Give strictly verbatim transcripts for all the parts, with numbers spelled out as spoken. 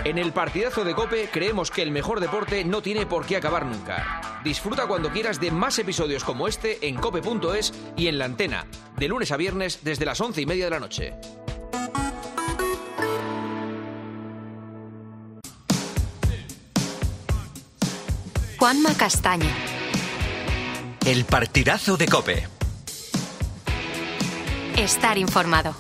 En el partidazo de COPE creemos que el mejor deporte no tiene por qué acabar nunca. Disfruta cuando quieras de más episodios como este en cope punto es y en La Antena, de lunes a viernes desde las once y media de la noche. Juanma Castaño. El partidazo de COPE. Estar informado.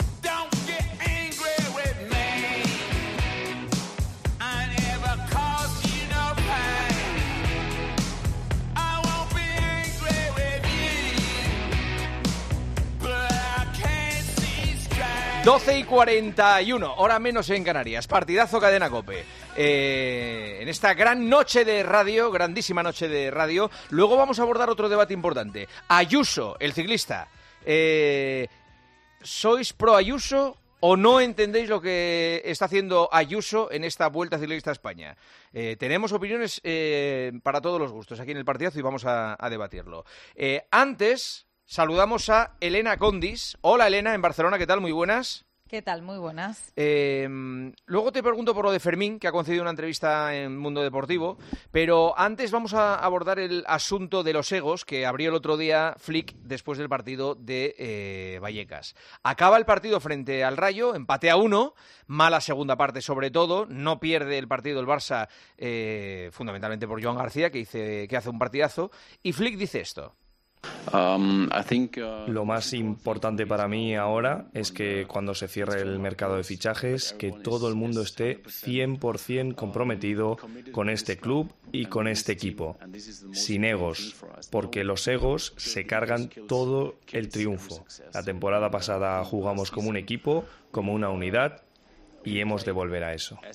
doce y cuarenta y uno, hora menos en Canarias. Partidazo Cadena COPE. Eh, en esta gran noche de radio, grandísima noche de radio, luego vamos a abordar otro debate importante. Ayuso, el ciclista. Eh, ¿Sois pro Ayuso o no entendéis lo que está haciendo Ayuso en esta Vuelta Ciclista a España? Eh, tenemos opiniones eh, para todos los gustos aquí en el partidazo y vamos a, a debatirlo. Eh, antes... Saludamos a Elena Condis. Hola, Elena, en Barcelona, ¿qué tal? Muy buenas. ¿Qué tal? Muy buenas. Eh, luego te pregunto por lo de Fermín, que ha concedido una entrevista en Mundo Deportivo, pero antes vamos a abordar el asunto de los egos que abrió el otro día Flick después del partido de eh, Vallecas. Acaba el partido frente al Rayo, empate a uno, mala segunda parte sobre todo, no pierde el partido el Barça, eh, fundamentalmente por Joan García, que, dice, que hace un partidazo, y Flick dice esto. Um, I think, uh, Lo más importante para mí ahora es que cuando se cierre el mercado de fichajes, que todo el mundo esté cien por ciento comprometido con este club y con este equipo, sin egos, porque los egos se cargan todo el triunfo. La temporada pasada jugamos como un equipo, como una unidad, y hemos de volver a eso.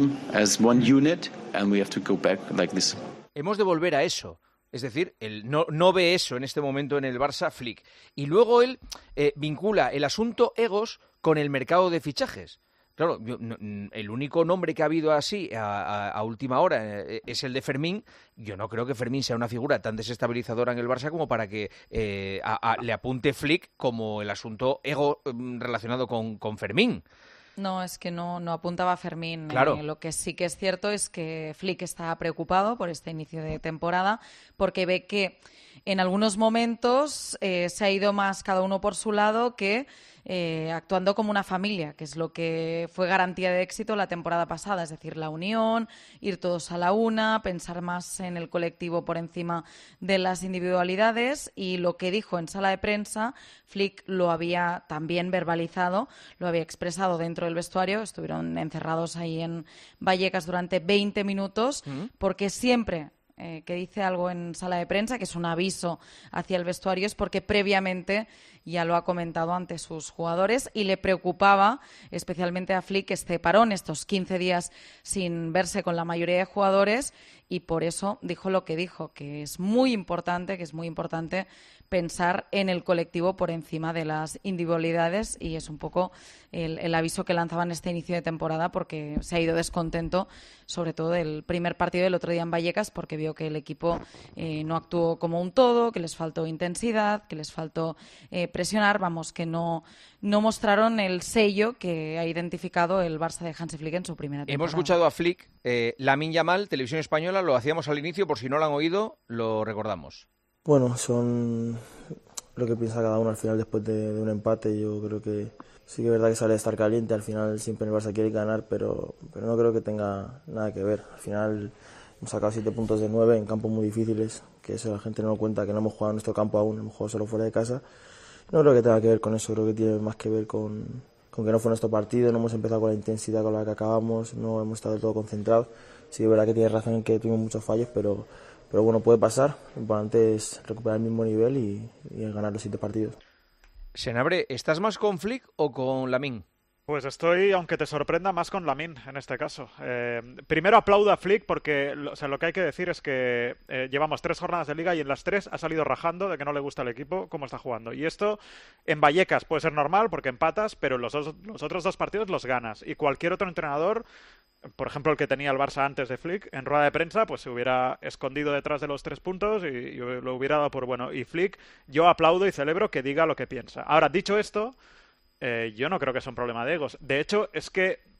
Hemos de volver a eso. Es decir, él no, no ve eso en este momento en el Barça Flick. Y luego él eh, vincula el asunto egos con el mercado de fichajes. Claro, yo, no, el único nombre que ha habido así a, a, a última hora eh, es el de Fermín. Yo no creo que Fermín sea una figura tan desestabilizadora en el Barça como para que eh, a, a, le apunte Flick como el asunto ego eh, relacionado con, con Fermín. No, es que no, no apuntaba a Fermín. Claro. Eh, lo que sí que es cierto es que Flick está preocupado por este inicio de temporada porque ve que en algunos momentos eh, se ha ido más cada uno por su lado que eh, actuando como una familia, que es lo que fue garantía de éxito la temporada pasada, es decir, la unión, ir todos a la una, pensar más en el colectivo por encima de las individualidades, y lo que dijo en sala de prensa, Flick lo había también verbalizado, lo había expresado dentro del vestuario, estuvieron encerrados ahí en Vallecas durante veinte minutos, uh-huh. porque siempre... Eh, que dice algo en sala de prensa, que es un aviso hacia el vestuario, es porque previamente ya lo ha comentado ante sus jugadores y le preocupaba especialmente a Flick este parón, estos quince días sin verse con la mayoría de jugadores, y por eso dijo lo que dijo, que es muy importante, que es muy importante pensar en el colectivo por encima de las individualidades, y es un poco el, el aviso que lanzaba en este inicio de temporada, porque se ha ido descontento, sobre todo del primer partido del otro día en Vallecas, porque vio que el equipo eh, no actuó como un todo, que les faltó intensidad, que les faltó eh, presionar, vamos, que no, no mostraron el sello que ha identificado el Barça de Hansi Flick en su primera temporada. Hemos escuchado a Flick, eh, Lamine Yamal, Televisión Española, lo hacíamos al inicio, por si no lo han oído, lo recordamos. Bueno, son lo que piensa cada uno al final después de, de un empate. Yo creo que sí que es verdad que sale de estar caliente, al final siempre el Barça quiere ganar, pero, pero no creo que tenga nada que ver. Al final hemos sacado siete puntos de nueve en campos muy difíciles, que eso la gente no lo cuenta, que no hemos jugado en nuestro campo aún, hemos jugado solo fuera de casa. No creo que tenga que ver con eso, creo que tiene más que ver con, con que no fue nuestro partido, no hemos empezado con la intensidad con la que acabamos, no hemos estado del todo concentrados. Sí, es verdad que tiene razón en que tuvimos muchos fallos, pero, pero bueno, puede pasar. Lo importante es recuperar el mismo nivel y, y ganar los siete partidos. Senabre, ¿estás más con Flick o con Lamine? Pues estoy, aunque te sorprenda, más con Lamine en este caso. Eh, primero aplaudo a Flick porque o sea, lo que hay que decir es que eh, llevamos tres jornadas de liga y en las tres ha salido rajando de que no le gusta el equipo cómo está jugando. Y esto en Vallecas puede ser normal porque empatas, pero los, dos, los otros dos partidos los ganas. Y cualquier otro entrenador, por ejemplo el que tenía el Barça antes de Flick, en rueda de prensa pues se hubiera escondido detrás de los tres puntos y, y lo hubiera dado por bueno. Y Flick, yo aplaudo y celebro que diga lo que piensa. Ahora, dicho esto... Eh, yo no creo que sea un problema de egos. De hecho, es que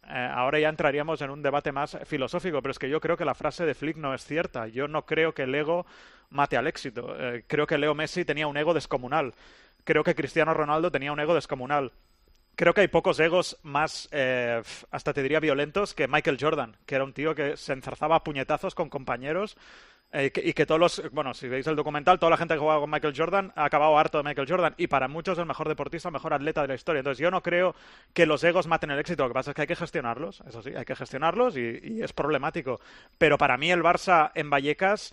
eh, ahora ya entraríamos en un debate más filosófico, pero es que yo creo que la frase de Flick no es cierta. Yo no creo que el ego mate al éxito. Eh, creo que Leo Messi tenía un ego descomunal. Creo que Cristiano Ronaldo tenía un ego descomunal. Creo que hay pocos egos más, eh, hasta te diría, violentos que Michael Jordan, que era un tío que se enzarzaba a puñetazos con compañeros eh, y, que, y que todos los... Bueno, si veis el documental, toda la gente que jugaba con Michael Jordan ha acabado harto de Michael Jordan y para muchos el mejor deportista, el mejor atleta de la historia. Entonces yo no creo que los egos maten el éxito. Lo que pasa es que hay que gestionarlos, eso sí, hay que gestionarlos y, y es problemático. Pero para mí el Barça en Vallecas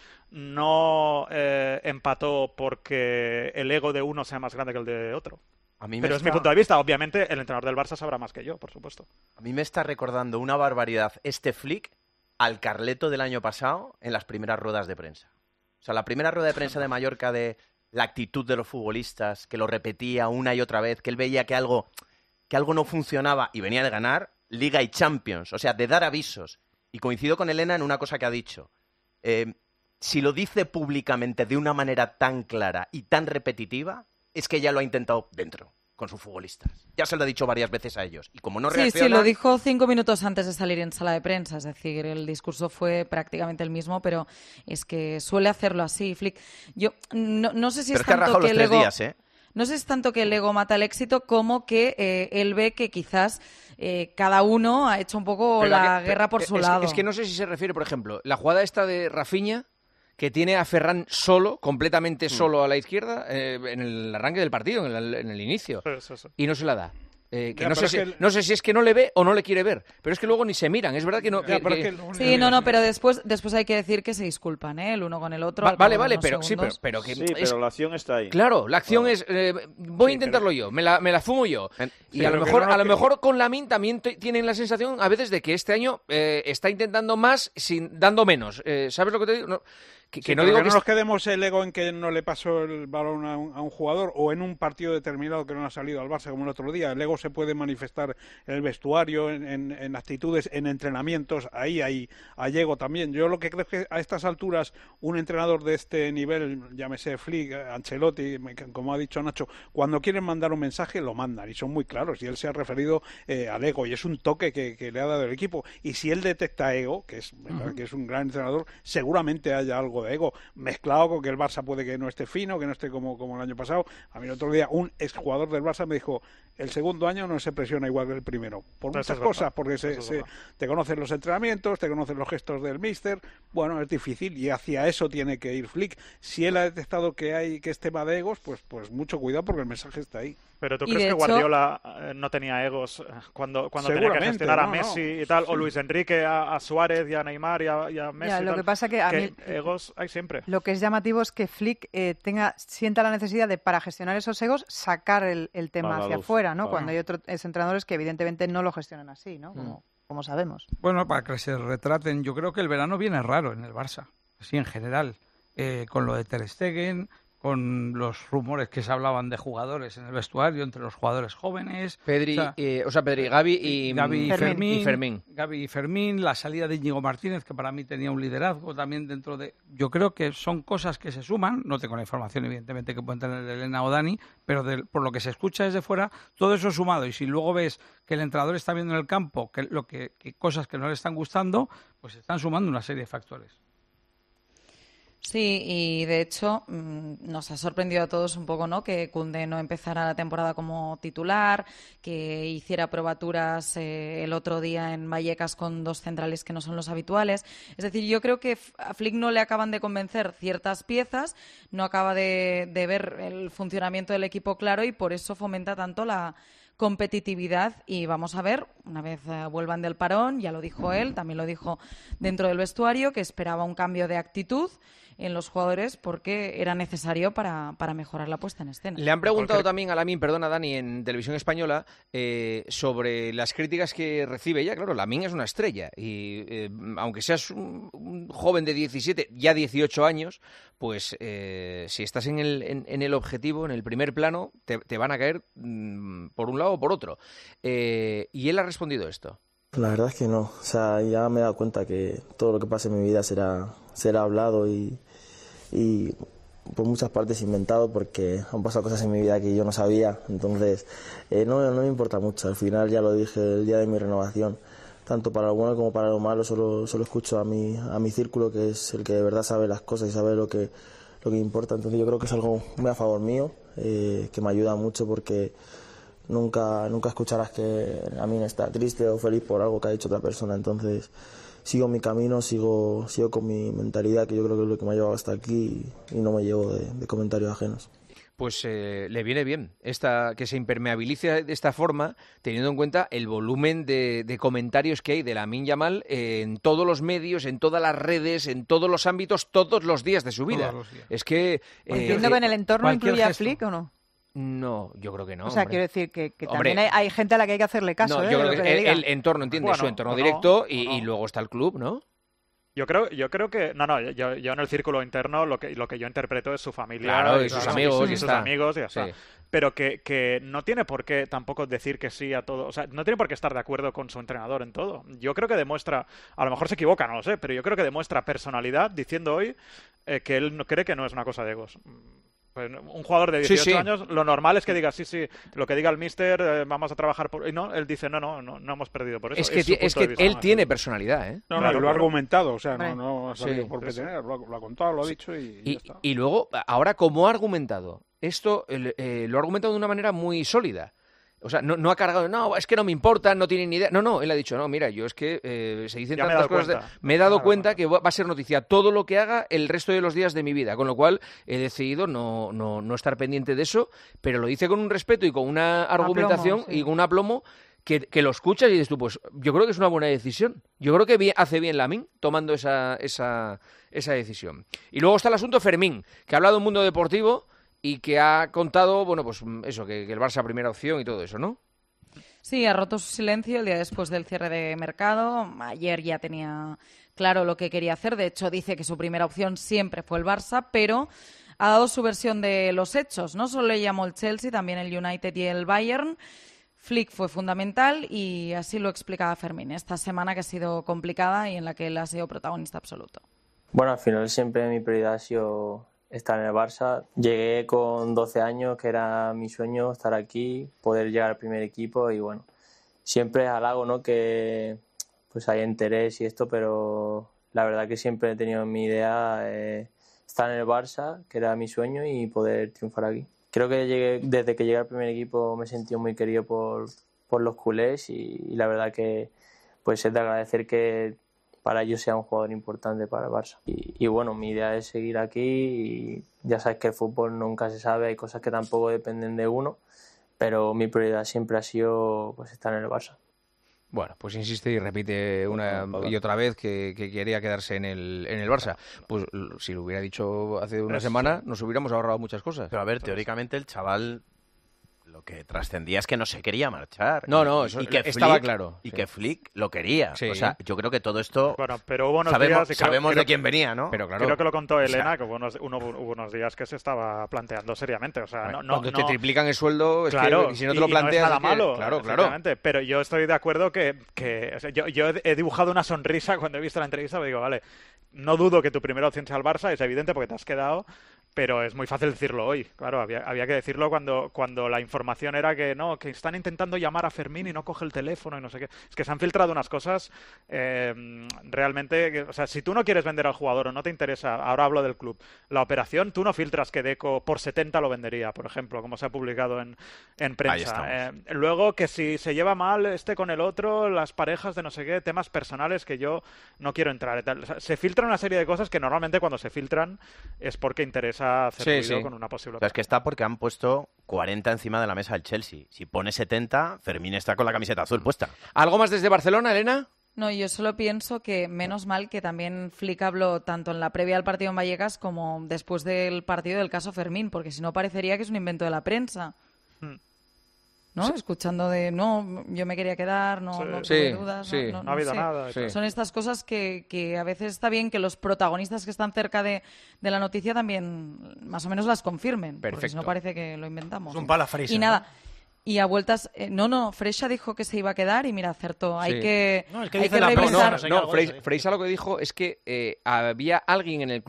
no eh, empató porque el ego de uno sea más grande que el de otro. A mí me Pero está... es mi punto de vista. Obviamente, el entrenador del Barça sabrá más que yo, por supuesto. A mí me está recordando una barbaridad este Flick al Carleto del año pasado en las primeras ruedas de prensa. O sea, la primera rueda de prensa de Mallorca de la actitud de los futbolistas, que lo repetía una y otra vez, que él veía que algo, que algo no funcionaba y venía de ganar Liga y Champions. O sea, de dar avisos. Y coincido con Elena en una cosa que ha dicho. Eh, si lo dice públicamente de una manera tan clara y tan repetitiva, es que ya lo ha intentado dentro, con sus futbolistas. Ya se lo ha dicho varias veces a ellos. Y como no Sí, reaccionan... sí, lo dijo cinco minutos antes de salir en sala de prensa. Es decir, el discurso fue prácticamente el mismo, pero es que suele hacerlo así, Flick. Yo no, no sé si pero es es que ha tanto rajado que los el tres ego... días, ¿eh? No sé si es tanto que el ego mata el éxito como que eh, él ve que quizás eh, cada uno ha hecho un poco Pero la que- guerra por es, su es- lado. Es que no sé si se refiere, por ejemplo, la jugada esta de Rafinha, que tiene a Ferran solo, completamente solo a la izquierda, eh, en el arranque del partido, en el, en el inicio, Sí, sí, sí. y no se la da. Eh, que Ya, no, pero sé es si, que el- no sé si es que no le ve o no le quiere ver, pero es que luego ni se miran, es verdad que no... Ya, que- pero es que- que lo único Sí, que- no, no, pero después, después hay que decir que se disculpan, ¿eh? El uno con el otro. Va- al vale, cabo de vale, unos pero sí, pero, segundos. pero que Sí, es- pero la acción está ahí. Claro, la acción Bueno. es eh, voy a Sí, intentarlo yo, me la, me la fumo yo. En- Y Sí, a lo pero que mejor, no nos a lo que- mejor con Lamine también te- tienen la sensación a veces de que este año eh, está intentando más sin dando menos. Eh, ¿Sabes lo que te digo? No, que, Sí, que no pero digo que que no est- nos quedemos el ego en que no le pasó el balón a un, a un jugador o en un partido determinado que no ha salido al Barça como el otro día. El ego se puede manifestar en el vestuario, en, en- en actitudes, en entrenamientos. Ahí hay, hay ego también. Yo lo que creo es que a estas alturas un entrenador de este nivel, llámese Flick, Ancelotti, como ha dicho Nacho, cuando quieren mandar un mensaje lo mandan y son muy claros. Y él se ha referido eh, al ego y es un toque que, que le ha dado el equipo. Y si él detecta ego, que es, ¿verdad? que es un gran entrenador, seguramente haya algo de ego mezclado con que el Barça puede que no esté fino, que no esté como, como el año pasado. A mí el otro día un exjugador del Barça me dijo, el segundo año no se presiona igual que el primero, por Eso muchas es verdad. cosas, porque se, Eso es se- verdad. te conocen los entrenamientos, te conocen los gestos del míster, bueno, es difícil y hacia eso tiene que ir Flick. Si él ha detectado que hay que es tema de egos, pues, pues mucho cuidado porque el mensaje está ahí. Pero ¿tú Y crees de que hecho- Guardiola eh, no tenía egos eh, cuando, cuando tenía que Seguramente, gestionar a no, no. Messi y tal? O Sí. Luis Enrique a, a Suárez y a Neymar y a, y a Messi Ya, y lo tal? que pasa que a que mí- egos hay siempre. Lo que es llamativo es que Flick eh, tenga, sienta la necesidad de, para gestionar esos egos, sacar el, el A tema la hacia luz, afuera, ¿no? claro. Cuando hay otros entrenadores que evidentemente no lo gestionan así, ¿no? Como, como sabemos. Bueno, para que se retraten, yo creo que el verano viene raro en el Barça, así en general, eh, con lo de Ter Stegen, con los rumores que se hablaban de jugadores en el vestuario entre los jugadores jóvenes. Pedri, o sea, eh, o sea, Pedri, Gavi y, Gavi y Fermín. Fermín, y Fermín. Gavi y Fermín, la salida de Íñigo Martínez, que para mí tenía un liderazgo también dentro de... Yo creo que son cosas que se suman, no tengo la información evidentemente que pueden tener Elena o Dani, pero del- por lo que se escucha desde fuera, todo eso sumado, y si luego ves que el entrenador está viendo en el campo que, lo que, que cosas que no le están gustando, pues se están sumando una serie de factores. Sí, y de hecho mm, nos ha sorprendido a todos un poco, ¿no? Que Koundé no empezara la temporada como titular, que hiciera probaturas eh, el otro día en Vallecas con dos centrales que no son los habituales. Es decir, yo creo que f- a Flick no le acaban de convencer ciertas piezas, no acaba de, de ver el funcionamiento del equipo claro y por eso fomenta tanto la competitividad y vamos a ver, una vez eh, vuelvan del parón, ya lo dijo él, también lo dijo dentro del vestuario, que esperaba un cambio de actitud en los jugadores porque era necesario para, para mejorar la puesta en escena. Le han preguntado también a Lamine, perdona Dani, en Televisión Española, eh, sobre las críticas que recibe ella. Claro, Lamine es una estrella y eh, aunque seas un, un joven de diecisiete, ya dieciocho años, pues eh, si estás en el, en, en el objetivo, en el primer plano, te, te van a caer mmm, por un lado o por otro. Eh, y él ha respondido esto. La verdad es que no, o sea, ya me he dado cuenta que todo lo que pase en mi vida será, será hablado y, y por muchas partes inventado porque han pasado cosas en mi vida que yo no sabía, entonces eh, no, no me importa mucho, al final ya lo dije el día de mi renovación, tanto para lo bueno como para lo malo, solo, solo escucho a mi, a mi círculo, que es el que de verdad sabe las cosas y sabe lo que, lo que importa. Entonces yo creo que es algo muy a favor mío, eh, que me ayuda mucho, porque nunca, nunca escucharás que Amin está triste o feliz por algo que ha dicho otra persona. Entonces sigo mi camino, sigo, sigo con mi mentalidad, que yo creo que es lo que me ha llevado hasta aquí, y, y no me llevo de, de comentarios ajenos. Pues eh, le viene bien esta, que se impermeabilice de esta forma, teniendo en cuenta el volumen de, de comentarios que hay de Lamine Yamal eh, en todos los medios, en todas las redes, en todos los ámbitos, todos los días de su vida. Es que... Eh, Entiendo que en el entorno incluye a Flick, ¿o no? No, yo creo que no. O sea, hombre. quiero decir que, que Hombre, también hay, hay gente a la que hay que hacerle caso. No, ¿eh? yo creo de que, lo que le el, digan. el entorno, entiende, Bueno, su entorno o no, directo y, o no. y luego está el club, ¿no? Yo creo, yo creo que, no, no, yo, yo en el círculo interno lo que, lo que yo interpreto es su familia. Claro, y y sus claro, amigos, y, y sus está. amigos, y ya está. Sí. Pero que, que no tiene por qué tampoco decir que sí a todo, o sea, no tiene por qué estar de acuerdo con su entrenador en todo. Yo creo que demuestra, a lo mejor se equivoca, no lo sé, pero yo creo que demuestra personalidad diciendo hoy eh, que él no cree que no es una cosa de egos. Pues un jugador de dieciocho Sí, sí. años, lo normal es que diga, sí, sí, lo que diga el míster, eh, vamos a trabajar por... Y no, él dice, no, no, no, no hemos perdido por eso. Es que, su ti- es punto que de vista. él tiene personalidad, ¿eh? No, no, Claro, y lo ha claro. argumentado, o sea, no, Hombre. no ha salido Sí, por eso. petener, lo ha, lo ha contado, lo ha dicho y, y ya Y, está. y luego, ahora, como ha argumentado, esto eh, eh, lo ha argumentado de una manera muy sólida. O sea, no, no ha cargado, no, es que no me importa, no tienen ni idea. No, no, él ha dicho, no, mira, yo es que eh, se dicen Ya me he tantas dado cosas. de- cuenta. me he dado Me he dado cuenta cuenta. que va va a ser noticia todo lo que haga el resto de los días de mi vida. Con lo cual, he decidido no, no, no estar pendiente de eso, pero lo dice con un respeto y con una argumentación sí. y con un aplomo que, que lo escuchas y dices tú, pues yo creo que es una buena decisión. Yo creo que bien- hace bien Lamine tomando esa, esa, esa decisión. Y luego está el asunto Fermín, que ha hablado de un mundo deportivo y que ha contado, bueno, pues eso, que, que el Barça primera opción y todo eso, ¿no? Sí, ha roto su silencio el día después del cierre de mercado. Ayer ya tenía claro lo que quería hacer. De hecho, dice que su primera opción siempre fue el Barça, pero ha dado su versión de los hechos. No solo le llamó el Chelsea, también el United y el Bayern. Flick fue fundamental y así lo explicaba Fermín. Esta semana que ha sido complicada y en la que él ha sido protagonista absoluto. Bueno, al final siempre mi prioridad ha sido estar en el Barça. Llegué con doce años, que era mi sueño estar aquí, poder llegar al primer equipo y bueno, siempre es halago, ¿no?, que pues haya interés y esto, pero la verdad que siempre he tenido en mi idea eh, estar en el Barça, que era mi sueño, y poder triunfar aquí. Creo que llegué, desde que llegué al primer equipo me he sentido muy querido por, por los culés y, y la verdad que pues es de agradecer que para ellos sea un jugador importante para el Barça. Y, y bueno, mi idea es seguir aquí y ya sabes que el fútbol nunca se sabe, hay cosas que tampoco dependen de uno, pero mi prioridad siempre ha sido pues estar en el Barça. Bueno, pues insiste y repite una y otra vez que, que quería quedarse en el, en el Barça. Pues l- si lo hubiera dicho hace una Eso. semana, nos hubiéramos ahorrado muchas cosas. Pero a ver, teóricamente el chaval lo que trascendía es que no se quería marchar. No, Y- no, y- eso y que estaba Flick- claro, Y sí. que Flick lo quería. Sí. O sea, yo creo que todo esto Bueno, pero hubo unos sabemos, días... y creo- sabemos creo- de quién venía, ¿no? Pero claro, Creo que lo contó sea, Elena, que hubo unos, uno- hubo unos días que se estaba planteando seriamente. O sea, no, no, cuando te no- triplican el sueldo, es Claro, que si no te y- lo y no es planteas... nada es que- malo, claro, claro. efectivamente, pero yo estoy de acuerdo que, que o sea, yo, yo he he dibujado una sonrisa cuando he visto la entrevista, me digo, vale, no dudo que tu primera opción sea el Barça, es evidente porque te has quedado, pero es muy fácil decirlo hoy. Claro, había, había que decirlo cuando, cuando la información era que no, que están intentando llamar a Fermín y no coge el teléfono y no sé qué. Es que se han filtrado unas cosas eh, realmente, que- o sea, si tú no quieres vender al jugador o no te interesa, ahora hablo del club, la operación, tú no filtras que Deco por setenta lo vendería, por ejemplo, como se ha publicado en, en Ahí prensa. estamos. Eh, luego que si se lleva mal este con el otro, las parejas de no sé qué, temas personales que yo no quiero entrar. y tal. O sea, se filtran una serie de cosas que normalmente cuando se filtran es porque interesa hacer Sí, ruido sí. con una posible O sea, es que está porque han puesto cuarenta encima de la mesa del Chelsea. Si pone setenta, Fermín está con la camiseta azul puesta. ¿Algo más desde Barcelona, Elena? No, yo solo pienso que menos mal que también Flick habló tanto en la previa al partido en Vallecas como después del partido del caso Fermín, porque si no parecería que es un invento de la prensa. Hmm. ¿No? Escuchando de, no, yo me quería quedar, no, Sí. no tuve Sí, dudas. sí. No, No ha habido sé. nada. y Sí. tal. Son estas cosas que, que a veces está bien que los protagonistas que están cerca de, de la noticia también más o menos las confirmen. Porque si Perfecto. no parece que lo inventamos. Es un pala frisa, Y ¿no? nada. Y a vueltas, eh, no, no, Freixa dijo que se iba a quedar y mira, acertó. Hay Sí. que, No, el que hay dice que la prensa, No, revisar. no sé qué, no, algo Freis- de eso, ¿eh? Freisa lo que dijo es que eh, había alguien en el club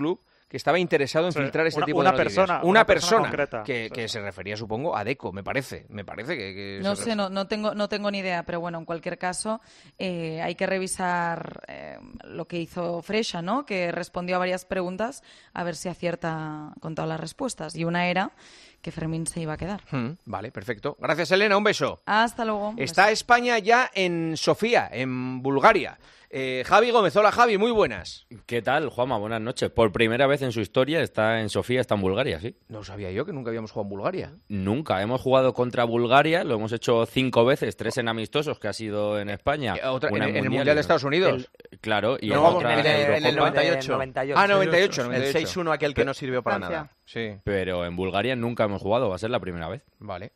que estaba interesado en Sí, filtrar este una- tipo una de persona, noticias. una Una persona persona, concreta. que, Sí. que se refería, supongo, a Deco, me parece. Me parece que, que No se sé, no, no tengo, no tengo ni idea, pero bueno, en cualquier caso eh, hay que revisar eh, lo que hizo Freixa, ¿no? Que respondió a varias preguntas a ver si acierta con todas las respuestas. Y una era que Fermín se iba a quedar. Hmm, vale, perfecto. Gracias, Elena, un beso. Hasta luego. Está España ya en Sofía, en Bulgaria. Eh, Javi Gómez, hola Javi, muy buenas. ¿Qué tal, Juanma? Buenas noches. Por primera vez en su historia está en Sofía, está en Bulgaria, ¿sí? No sabía yo que nunca habíamos jugado en Bulgaria. Nunca. Hemos jugado contra Bulgaria, lo hemos hecho cinco veces, tres en amistosos, que ha sido en España. Eh, otra- una en- en el Mundial, Mundial de ¿no? Estados Unidos. El- claro, y No, en vamos, otra en el- en el Eurocopa. noventa y ocho. Ah, noventa y ocho, El noventa y ocho. seis uno aquel que no sirvió para Francia. nada. Sí, Pero en Bulgaria nunca hemos jugado, va a ser la primera vez. vale.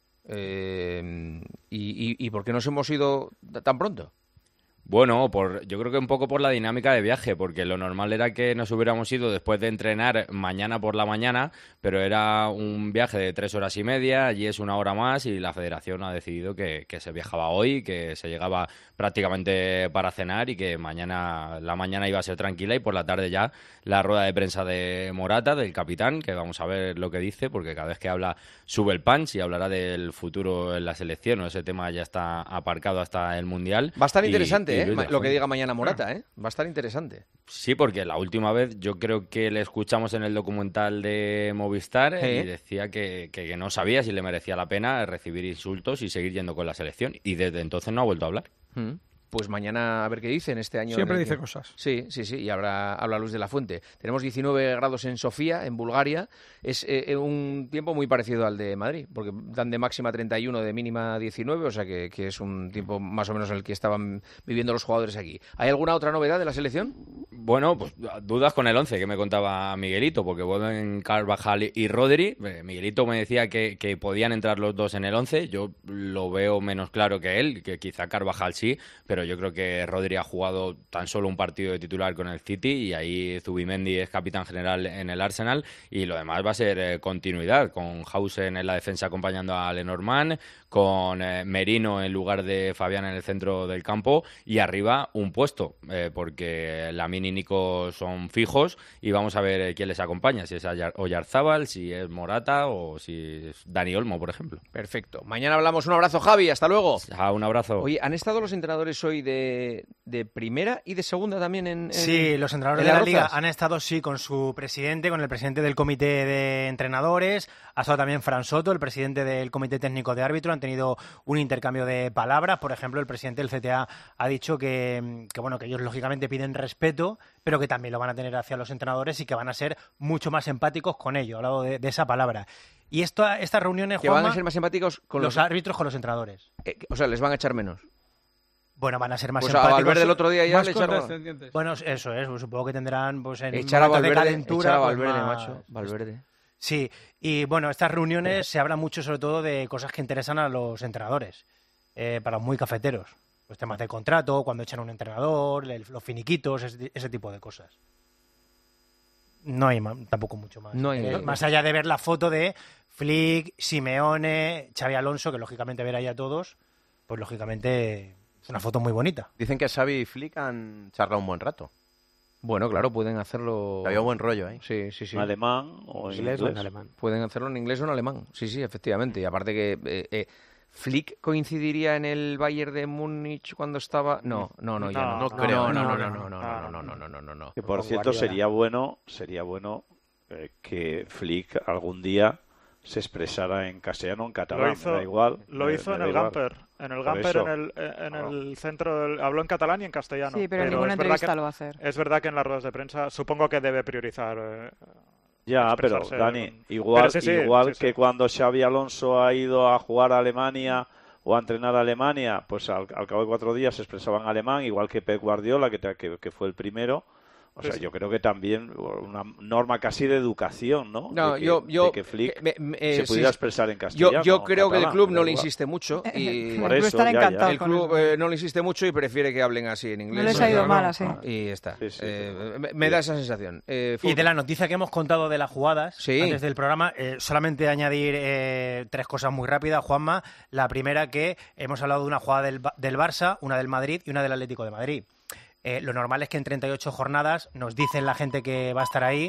Eh, y, y, ¿Y por qué nos hemos ido tan pronto? Bueno, por, yo creo que un poco por la dinámica de viaje, porque lo normal era que nos hubiéramos ido después de entrenar mañana por la mañana, pero era un viaje de tres horas y media, allí es una hora más y la federación ha decidido que, que se viajaba hoy, que se llegaba prácticamente para cenar y que mañana la mañana iba a ser tranquila y por la tarde ya la rueda de prensa de Morata, del capitán, que vamos a ver lo que dice, porque cada vez que habla sube el punch y hablará del futuro en la selección, ¿no? Ese tema ya está aparcado hasta el Mundial. Va a estar Y- interesante, y ¿eh? Luis Ma- de Lo que Fuente. diga mañana Morata, ¿eh? Va a estar interesante. Sí, porque la última vez yo creo que le escuchamos en el documental de Movistar Sí. y decía que, que- que no sabía si le merecía la pena recibir insultos y seguir yendo con la selección. Y desde entonces no ha vuelto a hablar. Mm. Pues mañana a ver qué dicen este año. Siempre en el dice que- cosas. Sí, sí, sí, y habrá, habla Luis de la Fuente. Tenemos diecinueve grados en Sofía, en Bulgaria. Es eh, un tiempo muy parecido al de Madrid, porque dan de máxima treinta y uno, de mínima diecinueve, o sea que, que es un tiempo más o menos el que estaban viviendo los jugadores aquí. ¿Hay alguna otra novedad de la selección? Bueno, pues dudas con el once que me contaba Miguelito, porque vuelven Carvajal y Rodri. Eh, Miguelito me decía que, que podían entrar los dos en el once. Yo lo veo menos claro que él, que quizá Carvajal sí, pero yo creo que Rodri ha jugado tan solo un partido de titular con el City y ahí Zubimendi es capitán general en el Arsenal y lo demás va a ser eh, continuidad, con Hausen en la defensa acompañando a Lenormand, con eh, Merino en lugar de Fabián en el centro del campo y arriba un puesto, eh, porque Lamine y Nico son fijos y vamos a ver eh, quién les acompaña, si es Ayar- Oyarzábal, si es Morata o si es Dani Olmo, por ejemplo. Perfecto. Mañana hablamos. Un abrazo, Javi. Hasta luego. Ah, un abrazo. Oye, ¿han estado los entrenadores hoy de, de primera y de segunda también en, en- Sí, los entrenadores en de la Las Liga Rozas? han estado, sí, con su presidente, con el presidente del comité de entrenadores. Ha estado también Fran Soto, el presidente del comité técnico de árbitro. Han tenido un intercambio de palabras. Por ejemplo, el presidente del C T A ha dicho que, que, bueno, que ellos lógicamente piden respeto, pero que también lo van a tener hacia los entrenadores y que van a ser mucho más empáticos con ellos. Ha hablado de, de esa palabra. Y esto, estas reuniones, Que van a Juanma, ser más empáticos con los los... árbitros con los entrenadores. eh, o sea, les van a echar menos. Bueno, van a ser más Pues a empáticos. Valverde el otro día ya Más le echaron... condescendientes. Bueno, eso es. Pues supongo que tendrán, pues, en Echar a momentos de Valverde, calentura, echar a pues, Valverde, más- macho. Valverde. Sí, y bueno, estas reuniones se habla mucho sobre todo de cosas que interesan a los entrenadores, eh, para los muy cafeteros. Los temas de contrato, cuando echan a un entrenador, el- los finiquitos, ese, ese tipo de cosas. No hay ma- tampoco mucho más. No hay- Eh, más allá de ver la foto de Flick, Simeone, Xavi Alonso, que lógicamente ver ahí a todos, pues lógicamente es una foto muy bonita. Dicen que Xavi y Flick han charlado un buen rato. Bueno, claro, pueden hacerlo... Había buen rollo ahí. Sí, sí, sí. ¿En alemán o en Inglés inglés? o en alemán. Pueden hacerlo en inglés o en alemán. Sí, sí, efectivamente. Y aparte que... Eh, eh, ¿Flick coincidiría en el Bayern de Múnich cuando estaba...? No, no, no, ya no. No, no creo, No, no, no, no, no, no, no, no, no, no, no, no, no. Que por Con cierto Guardiola. sería bueno, sería bueno eh, que Flick algún día se expresara en castellano o en catalán, Lo hizo, me da igual. lo me- hizo me en da el igual. Gamper. En el Por Gamper, eso. en el, en el centro, del- habló en catalán y en castellano. Sí, pero en ninguna es verdad entrevista que- lo va a hacer. Es verdad que en las ruedas de prensa supongo que debe priorizar. eh, Ya, pero expresarse Dani, con- igual, Pero sí, sí, igual sí, sí. que cuando Xavi Alonso ha ido a jugar a Alemania o a entrenar a Alemania, pues al, al cabo de cuatro días se expresaba en alemán, igual que Pep Guardiola, que, te- que, que fue el primero. O sea, Sí, sí. yo creo que también una norma casi de educación, ¿no? No, de que, yo, yo de que Flick me- me- eh, se sí, pudiera sí. expresar en Yo, castellano. yo o en creo que el catalán, club me no da le igual. insiste mucho y Por El club eso, estará ya, ya. encantado el con club eso. eh, no le insiste mucho y prefiere que hablen así en inglés. No les ha ido Claro. mal así. Y ya está. Sí, sí, Eh, me, me da esa sensación. Eh, Y de la noticia que hemos contado de las jugadas Sí. antes del programa, eh, solamente añadir eh, tres cosas muy rápidas, Juanma. La primera, que hemos hablado de una jugada del, Ba- del Barça, una del Madrid y una del Atlético de Madrid. Eh, lo normal es que en treinta y ocho jornadas nos dicen la gente que va a estar ahí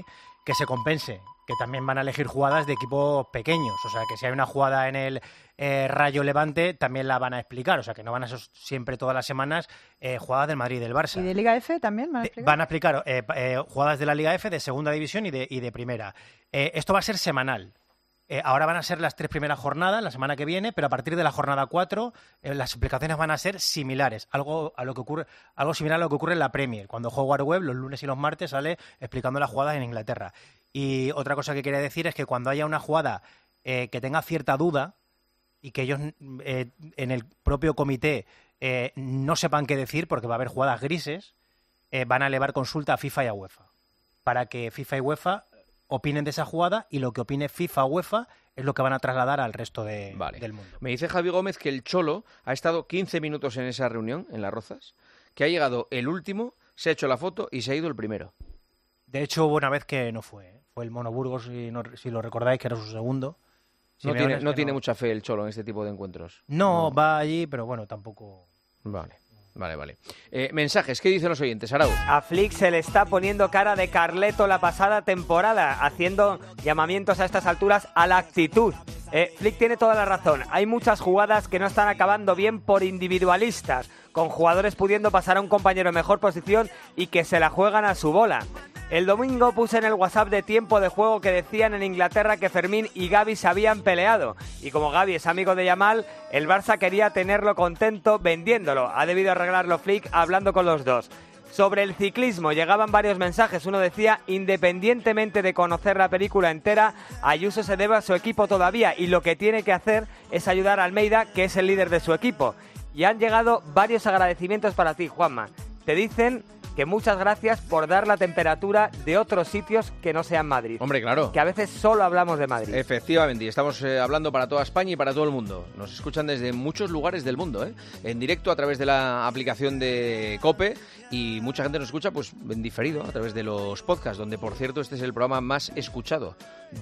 que se compense, que también van a elegir jugadas de equipos pequeños. O sea, que si hay una jugada en el eh, Rayo Levante, también la van a explicar. O sea, que no van a ser siempre todas las semanas eh, jugadas del Madrid y del Barça. ¿Y de Liga F también van a explicar? Van a explicar eh, eh, jugadas de la Liga F, de Segunda División y de, y de Primera. Eh, esto va a ser semanal. Eh, ahora van a ser las tres primeras jornadas, la semana que viene, pero a partir de la jornada cuatro eh, las explicaciones van a ser similares, algo a lo que ocurre, algo similar a lo que ocurre en la Premier, cuando Howard Webb los lunes y los martes sale explicando las jugadas en Inglaterra. Y otra cosa que quería decir es que cuando haya una jugada eh, que tenga cierta duda y que ellos eh, en el propio comité eh, no sepan qué decir, porque va a haber jugadas grises, eh, van a elevar consulta a FIFA y a UEFA, para que FIFA y UEFA opinen de esa jugada, y lo que opine FIFA o UEFA es lo que van a trasladar al resto de, vale. del mundo. Me dice Javi Gómez que el Cholo ha estado quince minutos en esa reunión, en Las Rozas, que ha llegado el último, se ha hecho la foto y se ha ido el primero. De hecho, hubo una vez que no fue. ¿eh? Fue el Mono Burgos, si, no, si lo recordáis, que era su segundo. No tiene, no tiene mucha fe el Cholo en este tipo de encuentros. No, no, va allí, pero bueno, tampoco... Vale. Vale, vale. Eh, mensajes, ¿qué dicen los oyentes, Arau? A Flick se le está poniendo cara de Carleto la pasada temporada, haciendo llamamientos a estas alturas a la actitud. Eh, Flick tiene toda la razón. Hay muchas jugadas que no están acabando bien por individualistas, con jugadores pudiendo pasar a un compañero en mejor posición y que se la juegan a su bola. El domingo puse en el WhatsApp de Tiempo de Juego que decían en Inglaterra que Fermín y Gavi se habían peleado. Y como Gavi es amigo de Yamal, el Barça quería tenerlo contento vendiéndolo. Ha debido arreglarlo Flick hablando con los dos. Sobre el ciclismo llegaban varios mensajes. Uno decía, independientemente de conocer la película entera, Ayuso se debe a su equipo todavía y lo que tiene que hacer es ayudar a Almeida, que es el líder de su equipo. Y han llegado varios agradecimientos para ti, Juanma. Te dicen que muchas gracias por dar la temperatura de otros sitios que no sean Madrid. Hombre, claro. Que a veces solo hablamos de Madrid. Efectivamente, y estamos eh, hablando para toda España y para todo el mundo. Nos escuchan desde muchos lugares del mundo, ¿eh? En directo a través de la aplicación de COPE, y mucha gente nos escucha pues en diferido a través de los podcasts, donde por cierto este es el programa más escuchado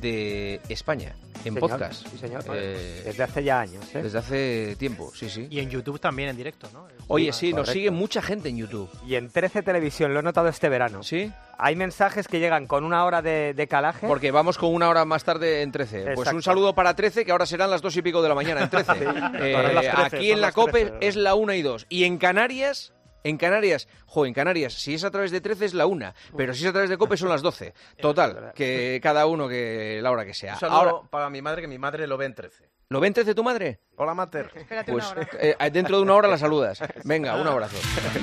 de España en señor, podcast. Sí, señor. Eh, desde hace ya años. ¿eh? Desde hace tiempo, sí, sí. Y en YouTube también en directo, ¿no? Oye, sí, correcto. Nos sigue mucha gente en YouTube. Y en trece Televisión, lo he notado este verano. ¿Sí? Hay mensajes que llegan con una hora de, de calaje. Porque vamos con una hora más tarde en trece. Exacto. Pues un saludo para trece, que ahora serán las dos y pico de la mañana en trece. Sí, eh, las trece, aquí en la las COPE trece. es la una y dos. Y en Canarias... En Canarias, jo, en Canarias, si es a través de trece es la una, pero si es a través de COPE son las doce. Total, que cada uno que la hora que sea. Un saludo Ahora, para mi madre, que mi madre lo ve en trece. ¿lo ve en trece tu madre? Hola, mater. Espérate Pues una hora. eh, dentro de una hora la saludas. Venga, un abrazo.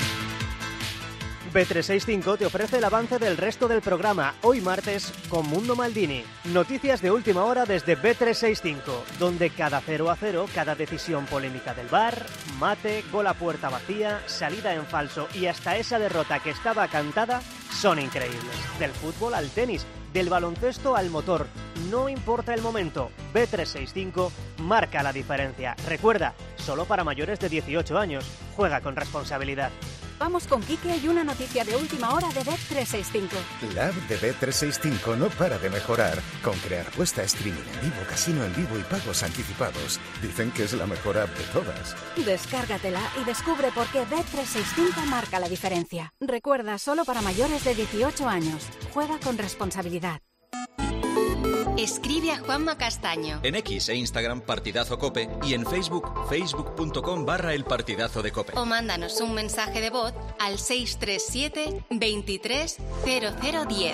B trescientos sesenta y cinco te ofrece el avance del resto del programa, hoy martes, con Mundo Maldini. Noticias de última hora desde B trescientos sesenta y cinco, donde cada cero a cero, cada decisión polémica del V A R, mate, gol a puerta vacía, salida en falso y hasta esa derrota que estaba cantada, son increíbles. Del fútbol al tenis, del baloncesto al motor, no importa el momento, B trescientos sesenta y cinco marca la diferencia. Recuerda, solo para mayores de dieciocho años, juega con responsabilidad. Vamos con Quique y una noticia de última hora de B trescientos sesenta y cinco. La app de B trescientos sesenta y cinco no para de mejorar, con crear puesta, streaming en vivo, casino en vivo y pagos anticipados. Dicen que es la mejor app de todas. Descárgatela y descubre por qué B trescientos sesenta y cinco marca la diferencia. Recuerda, solo para mayores de dieciocho años. Juega con responsabilidad. Escribe a Juanma Castaño. En X e Instagram Partidazo Cope y en Facebook facebook.com barra el Partidazo de Cope. O mándanos un mensaje de voz al seis tres siete, veintitrés, cero cero diez.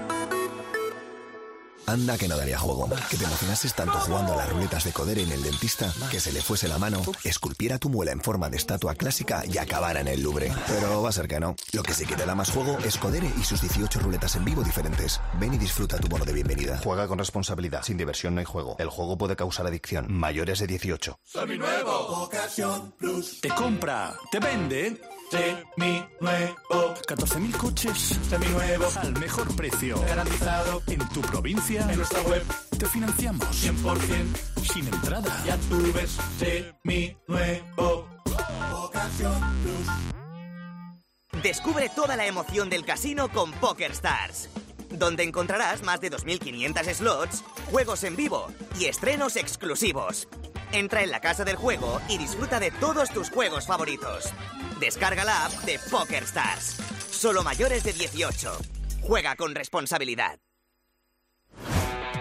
Anda que no daría juego. Que te emocionases tanto jugando a las ruletas de Codere en el dentista, que se le fuese la mano, esculpiera tu muela en forma de estatua clásica y acabara en el Louvre. Pero va a ser que no. Lo que sí que te da más juego es Codere y sus dieciocho ruletas en vivo diferentes. Ven y disfruta tu bono de bienvenida. Juega con responsabilidad. Sin diversión no hay juego. El juego puede causar adicción. Mayores de dieciocho. Seminuevo. Ocasión Plus. Te compra, te vende. Seminuevo. catorce mil coches. Seminuevos. Al mejor precio. Garantizado. En tu provincia. En nuestra web. Te financiamos. cien por ciento. Sin entrada. Ya tú ves. Seminuevo. Ocasión Plus. Descubre toda la emoción del casino con PokerStars, donde encontrarás más de dos mil quinientos slots, juegos en vivo y estrenos exclusivos. Entra en la casa del juego y disfruta de todos tus juegos favoritos. Descarga la app de PokerStars. Solo mayores de dieciocho. Juega con responsabilidad.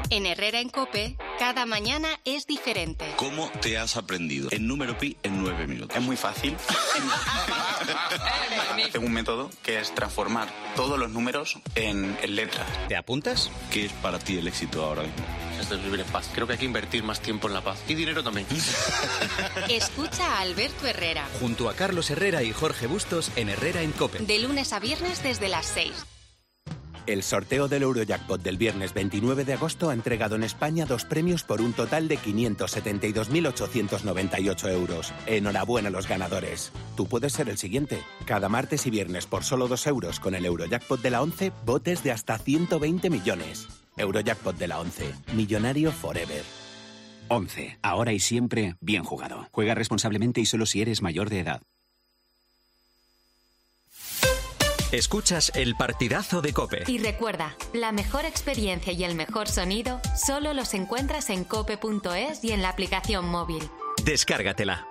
En Herrera en COPE, cada mañana es diferente. ¿Cómo te has aprendido el número pi en nueve minutos? Es muy fácil. Tengo un método que es transformar todos los números en, en letras. ¿Te apuntas? ¿Qué es para ti el éxito ahora mismo? Esto es vivir en paz. Creo que hay que invertir más tiempo en la paz. Y dinero también. Escucha a Alberto Herrera. Junto a Carlos Herrera y Jorge Bustos en Herrera en COPE. De lunes a viernes desde las seis. El sorteo del Eurojackpot del viernes veintinueve de agosto ha entregado en España dos premios por un total de quinientos setenta y dos mil ochocientos noventa y ocho euros. Enhorabuena a los ganadores. Tú puedes ser el siguiente. Cada martes y viernes por solo dos euros con el Eurojackpot de la once, botes de hasta ciento veinte millones. Eurojackpot de la once. Millonario forever. once. Ahora y siempre, bien jugado. Juega responsablemente y solo si eres mayor de edad. Escuchas el partidazo de COPE. Y recuerda, la mejor experiencia y el mejor sonido solo los encuentras en cope punto es y en la aplicación móvil. Descárgatela.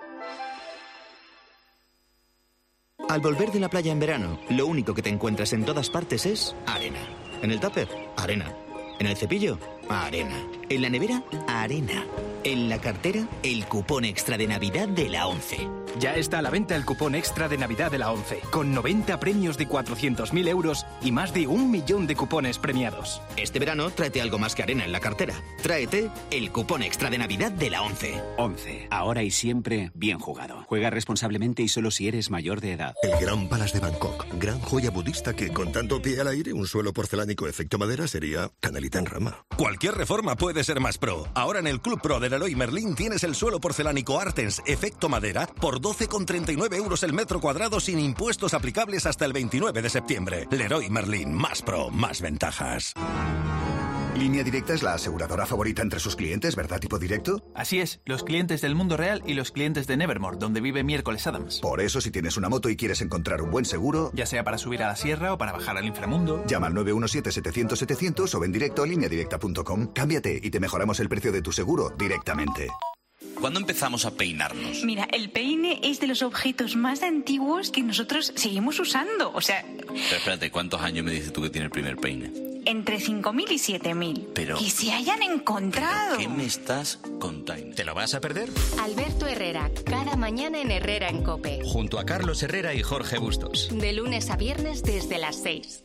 Al volver de la playa en verano, lo único que te encuentras en todas partes es arena. En el tupper, arena. En el cepillo, arena. En la nevera, arena. En la cartera, el cupón extra de Navidad de la once. Ya está a la venta el cupón extra de Navidad de la once, con noventa premios de cuatrocientos mil euros y más de un millón de cupones premiados. Este verano, tráete algo más que arena en la cartera. Tráete el cupón extra de Navidad de la once. once. Ahora y siempre, bien jugado. Juega responsablemente y solo si eres mayor de edad. El Gran Palace de Bangkok, gran joya budista que, con tanto pie al aire, un suelo porcelánico efecto madera sería canelita en rama. Cualquier reforma puede ser más pro. Ahora en el Club Pro de Leroy Merlin tienes el suelo porcelánico Artens efecto madera por doce con treinta y nueve euros el metro cuadrado sin impuestos aplicables hasta el veintinueve de septiembre. Leroy Merlin, más pro, más ventajas. Línea Directa es la aseguradora favorita entre sus clientes, ¿verdad, tipo directo? Así es, los clientes del mundo real y los clientes de Nevermore, donde vive Miércoles Adams. Por eso, si tienes una moto y quieres encontrar un buen seguro, ya sea para subir a la sierra o para bajar al inframundo, llama al nueve uno siete, setecientos, setecientos o ven directo a línea directa punto com. Cámbiate y te mejoramos el precio de tu seguro directamente. ¿Cuándo empezamos a peinarnos? Mira, el peine es de los objetos más antiguos que nosotros seguimos usando. O sea... Pero espérate, ¿cuántos años me dices tú que tiene el primer peine? Entre cinco mil y siete mil. Pero... Que se hayan encontrado. ¿Qué me estás contando? ¿Te lo vas a perder? Alberto Herrera, cada mañana en Herrera en COPE. Junto a Carlos Herrera y Jorge Bustos. De lunes a viernes desde las seis.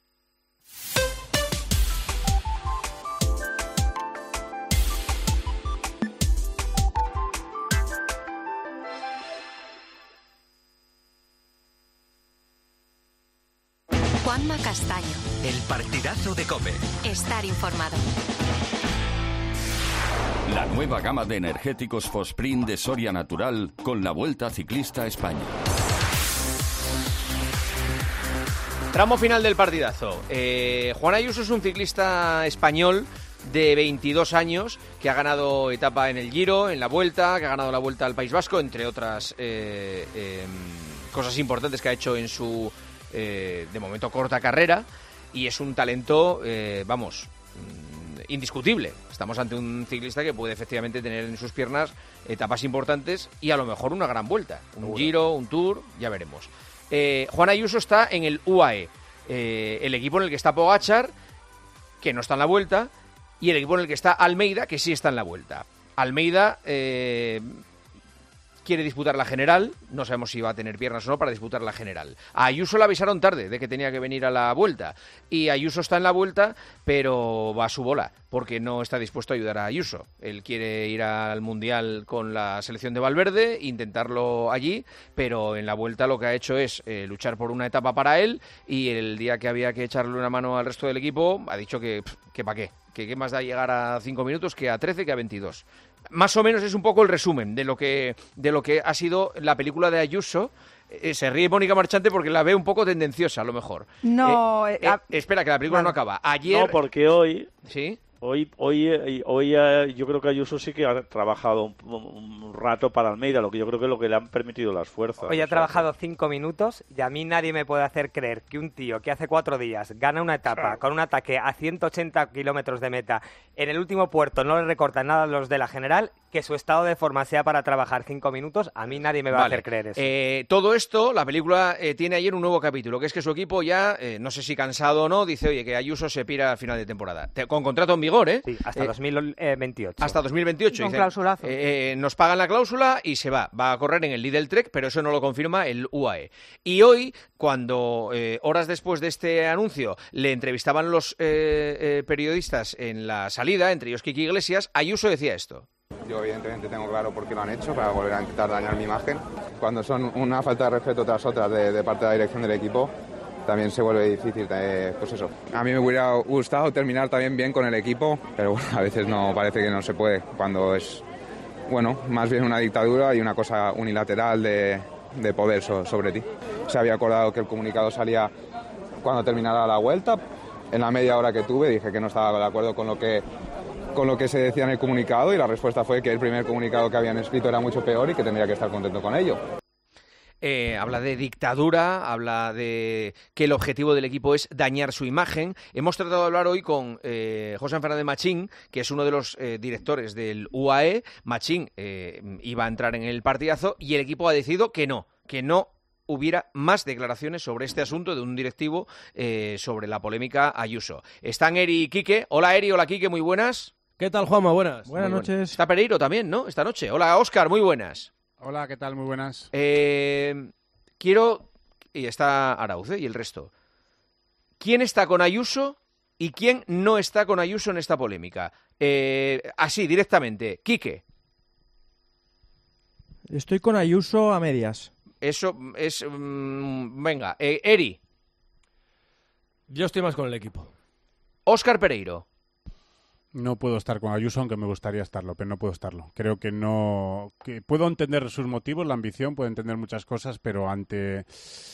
Juanma Castaño. El partidazo de COPE. Estar informado. La nueva gama de energéticos Fosprint de Soria Natural con la Vuelta Ciclista a España. Tramo final del partidazo. Eh, Juan Ayuso es un ciclista español de veintidós años que ha ganado etapa en el Giro, en la Vuelta, que ha ganado la Vuelta al País Vasco, entre otras eh, eh, cosas importantes que ha hecho en su... Eh, de momento corta carrera, y es un talento, eh, vamos, indiscutible. Estamos ante un ciclista que puede efectivamente tener en sus piernas etapas importantes y a lo mejor una gran vuelta, un Seguro. Giro, un Tour, ya veremos. eh, Juan Ayuso está en el U A E, eh, el equipo en el que está Pogačar, que no está en la Vuelta, y el equipo en el que está Almeida, que sí está en la Vuelta. Almeida eh, quiere disputar la general, no sabemos si va a tener piernas o no para disputar la general. A Ayuso le avisaron tarde de que tenía que venir a la Vuelta, y Ayuso está en la Vuelta, pero va a su bola, porque no está dispuesto a ayudar a Ayuso. Él quiere ir al Mundial con la selección de Valverde, intentarlo allí, pero en la Vuelta lo que ha hecho es eh, luchar por una etapa para él, y el día que había que echarle una mano al resto del equipo, ha dicho que, que para qué, que qué más da llegar a cinco minutos que a trece que a veintidós. Más o menos es un poco el resumen de lo que de lo que ha sido la película de Ayuso. Eh, se ríe Mónica Marchante porque la ve un poco tendenciosa, a lo mejor. No... Eh, eh, eh, espera, que la película vale. no acaba. Ayer... No, porque hoy... ¿Sí? Hoy, hoy, hoy eh, yo creo que Ayuso sí que ha trabajado un, un rato para Almeida, lo que yo creo que es lo que le han permitido las fuerzas. Hoy ha o sea, trabajado cinco minutos y a mí nadie me puede hacer creer que un tío que hace cuatro días gana una etapa claro. con un ataque a ciento ochenta kilómetros de meta, en el último puerto no le recortan nada a los de la general, que su estado de forma sea para trabajar cinco minutos, a mí nadie me va vale. a hacer creer eso. Eh, todo esto, la película eh, tiene ayer un nuevo capítulo, que es que su equipo ya, eh, no sé si cansado o no, dice, oye, que Ayuso se pira al final de temporada. Te, con contrato en vigor, vigor, ¿eh? Sí, hasta eh, dos mil veintiocho. Hasta dos mil veintiocho. Con Dicen, clausulazo. eh, eh, nos pagan la cláusula y se va. Va a correr en el Lidl Trek, pero eso no lo confirma el U A E. Y hoy, cuando eh, horas después de este anuncio le entrevistaban los eh, eh, periodistas en la salida, entre ellos Kiki Iglesias, Ayuso decía esto. Yo evidentemente tengo claro por qué lo han hecho, para volver a intentar dañar mi imagen. Cuando son una falta de respeto tras otra de, de parte de la dirección del equipo, también se vuelve difícil, eh, pues eso. A mí me hubiera gustado terminar también bien con el equipo, pero bueno, a veces no parece que no se puede, cuando es, bueno, más bien una dictadura y una cosa unilateral de, de poder so, sobre ti. Se había acordado que el comunicado salía cuando terminara la vuelta. En la media hora que tuve dije que no estaba de acuerdo con lo que con lo que se decía en el comunicado y la respuesta fue que el primer comunicado que habían escrito era mucho peor y que tendría que estar contento con ello. Eh, habla de dictadura, habla de que el objetivo del equipo es dañar su imagen. Hemos tratado de hablar hoy con eh, José Fernández Machín, que es uno de los eh, directores del U A E. Machín eh, iba a entrar en el partidazo y el equipo ha decidido que no, que no hubiera más declaraciones sobre este asunto de un directivo eh, sobre la polémica Ayuso. Están Eri y Quique. Hola Eri, hola Quique, muy buenas. ¿Qué tal, Juanma? Buenas. Buenas muy noches. Buenas. Está Pereiro también, ¿no? Esta noche. Hola Óscar, muy buenas. Hola, ¿qué tal? Muy buenas. Eh, quiero... Y está Arauce y el resto. ¿Quién está con Ayuso y quién no está con Ayuso en esta polémica? Eh, así, directamente. Quique. Estoy con Ayuso a medias. Eso es... Mmm, venga, eh, Eri. Yo estoy más con el equipo. Óscar Pereiro. No puedo estar con Ayuso, aunque me gustaría estarlo, pero no puedo estarlo. Creo que no... que puedo entender sus motivos, la ambición, puedo entender muchas cosas, pero ante...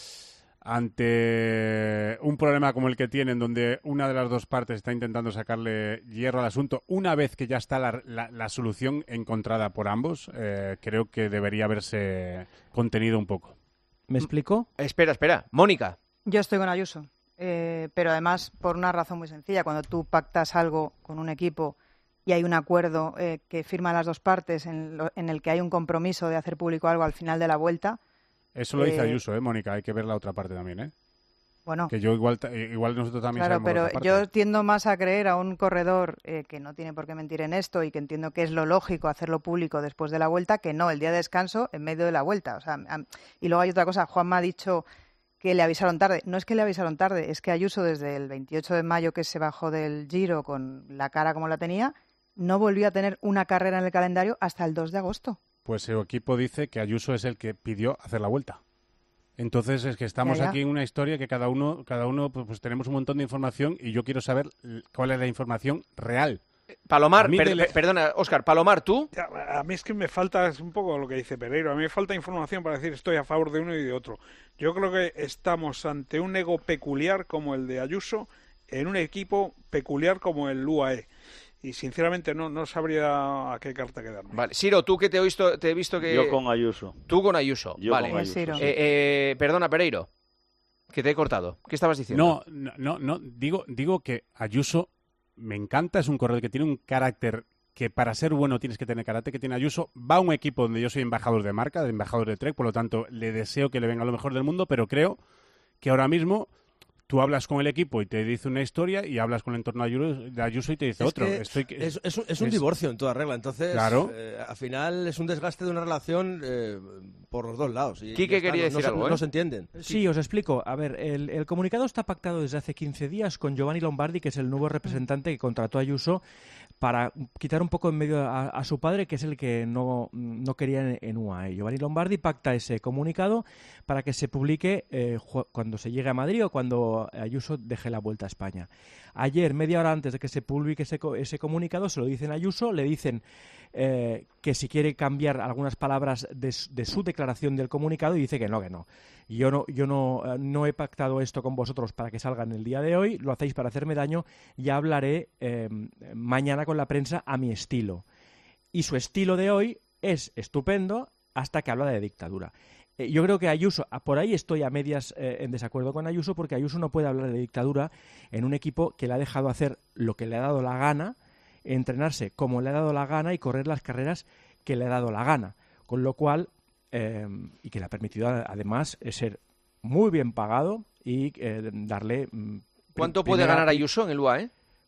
ante un problema como el que tienen, donde una de las dos partes está intentando sacarle hierro al asunto, una vez que ya está la, la, la solución encontrada por ambos, eh, creo que debería haberse contenido un poco. ¿Me explico? Espera, espera. Mónica. Yo estoy con Ayuso, eh, pero además por una razón muy sencilla. Cuando tú pactas algo con un equipo y hay un acuerdo eh, que firman las dos partes en, lo, en el que hay un compromiso de hacer público algo al final de la vuelta... Eso lo dice eh, Ayuso, ¿eh, Mónica? Hay que ver la otra parte también, ¿eh? Bueno. Que yo igual, igual nosotros también claro, sabemos la otra parte. Pero yo tiendo más a creer a un corredor eh, que no tiene por qué mentir en esto y que entiendo que es lo lógico hacerlo público después de la vuelta, que no, el día de descanso en medio de la vuelta. O sea, a, y luego hay otra cosa, Juanma ha dicho que le avisaron tarde. No es que le avisaron tarde, es que Ayuso desde el veintiocho de mayo que se bajó del Giro con la cara como la tenía, no volvió a tener una carrera en el calendario hasta el dos de agosto. Pues su equipo dice que Ayuso es el que pidió hacer la vuelta. Entonces es que estamos ya, ya. aquí en una historia que cada uno, cada uno pues, pues tenemos un montón de información y yo quiero saber cuál es la información real. Palomar, per, le... perdona, Óscar, Palomar, ¿tú? A mí es que me falta, es un poco lo que dice Pereiro, a mí me falta información para decir estoy a favor de uno y de otro. Yo creo que estamos ante un ego peculiar como el de Ayuso, en un equipo peculiar como el U A E. Y sinceramente no, no sabría a qué carta quedarme. Vale, Siro, tú que te he visto, te he visto que... Yo con Ayuso. Tú con Ayuso, Yo vale. con Ayuso, eh, sí. eh, perdona, Pereiro, que te he cortado. ¿Qué estabas diciendo? No, no, no, no. Digo, digo que Ayuso me encanta, es un corredor que tiene un carácter que para ser bueno tienes que tener carácter que tiene Ayuso. Va a un equipo donde yo soy embajador de marca, de embajador de Trek, por lo tanto le deseo que le venga lo mejor del mundo, pero creo que ahora mismo... Tú hablas con el equipo y te dice una historia y hablas con el entorno de Ayuso y te dice es otro. Que Estoy... es, es, un, es un es... divorcio en toda regla. Entonces, claro. eh, al final es un desgaste de una relación eh, por los dos lados. Y, Quique quería no, decir no, algo, ¿eh? No se entienden. Sí, os explico. A ver, el, el comunicado está pactado desde hace quince días con Giovanni Lombardi, que es el nuevo representante que contrató a Ayuso para quitar un poco en medio a, a su padre, que es el que no, no quería en, en U A E. Giovanni Lombardi pacta ese comunicado para que se publique eh, cuando se llegue a Madrid o cuando Ayuso deje la vuelta a España. Ayer, media hora antes de que se publique ese, ese comunicado, se lo dicen a Ayuso, le dicen eh, que si quiere cambiar algunas palabras de, de su declaración del comunicado y dice que no, que no. Yo no, yo no, no he pactado esto con vosotros para que salgan el día de hoy, lo hacéis para hacerme daño, ya hablaré eh, mañana con la prensa a mi estilo. Y su estilo de hoy es estupendo hasta que habla de dictadura. Eh, yo creo que Ayuso, por ahí estoy a medias eh, en desacuerdo con Ayuso, porque Ayuso no puede hablar de dictadura en un equipo que le ha dejado hacer lo que le ha dado la gana, entrenarse como le ha dado la gana y correr las carreras que le ha dado la gana. Con lo cual, eh, y que le ha permitido además ser muy bien pagado y eh, darle... ¿Cuánto puede ganar Ayuso en el U A E?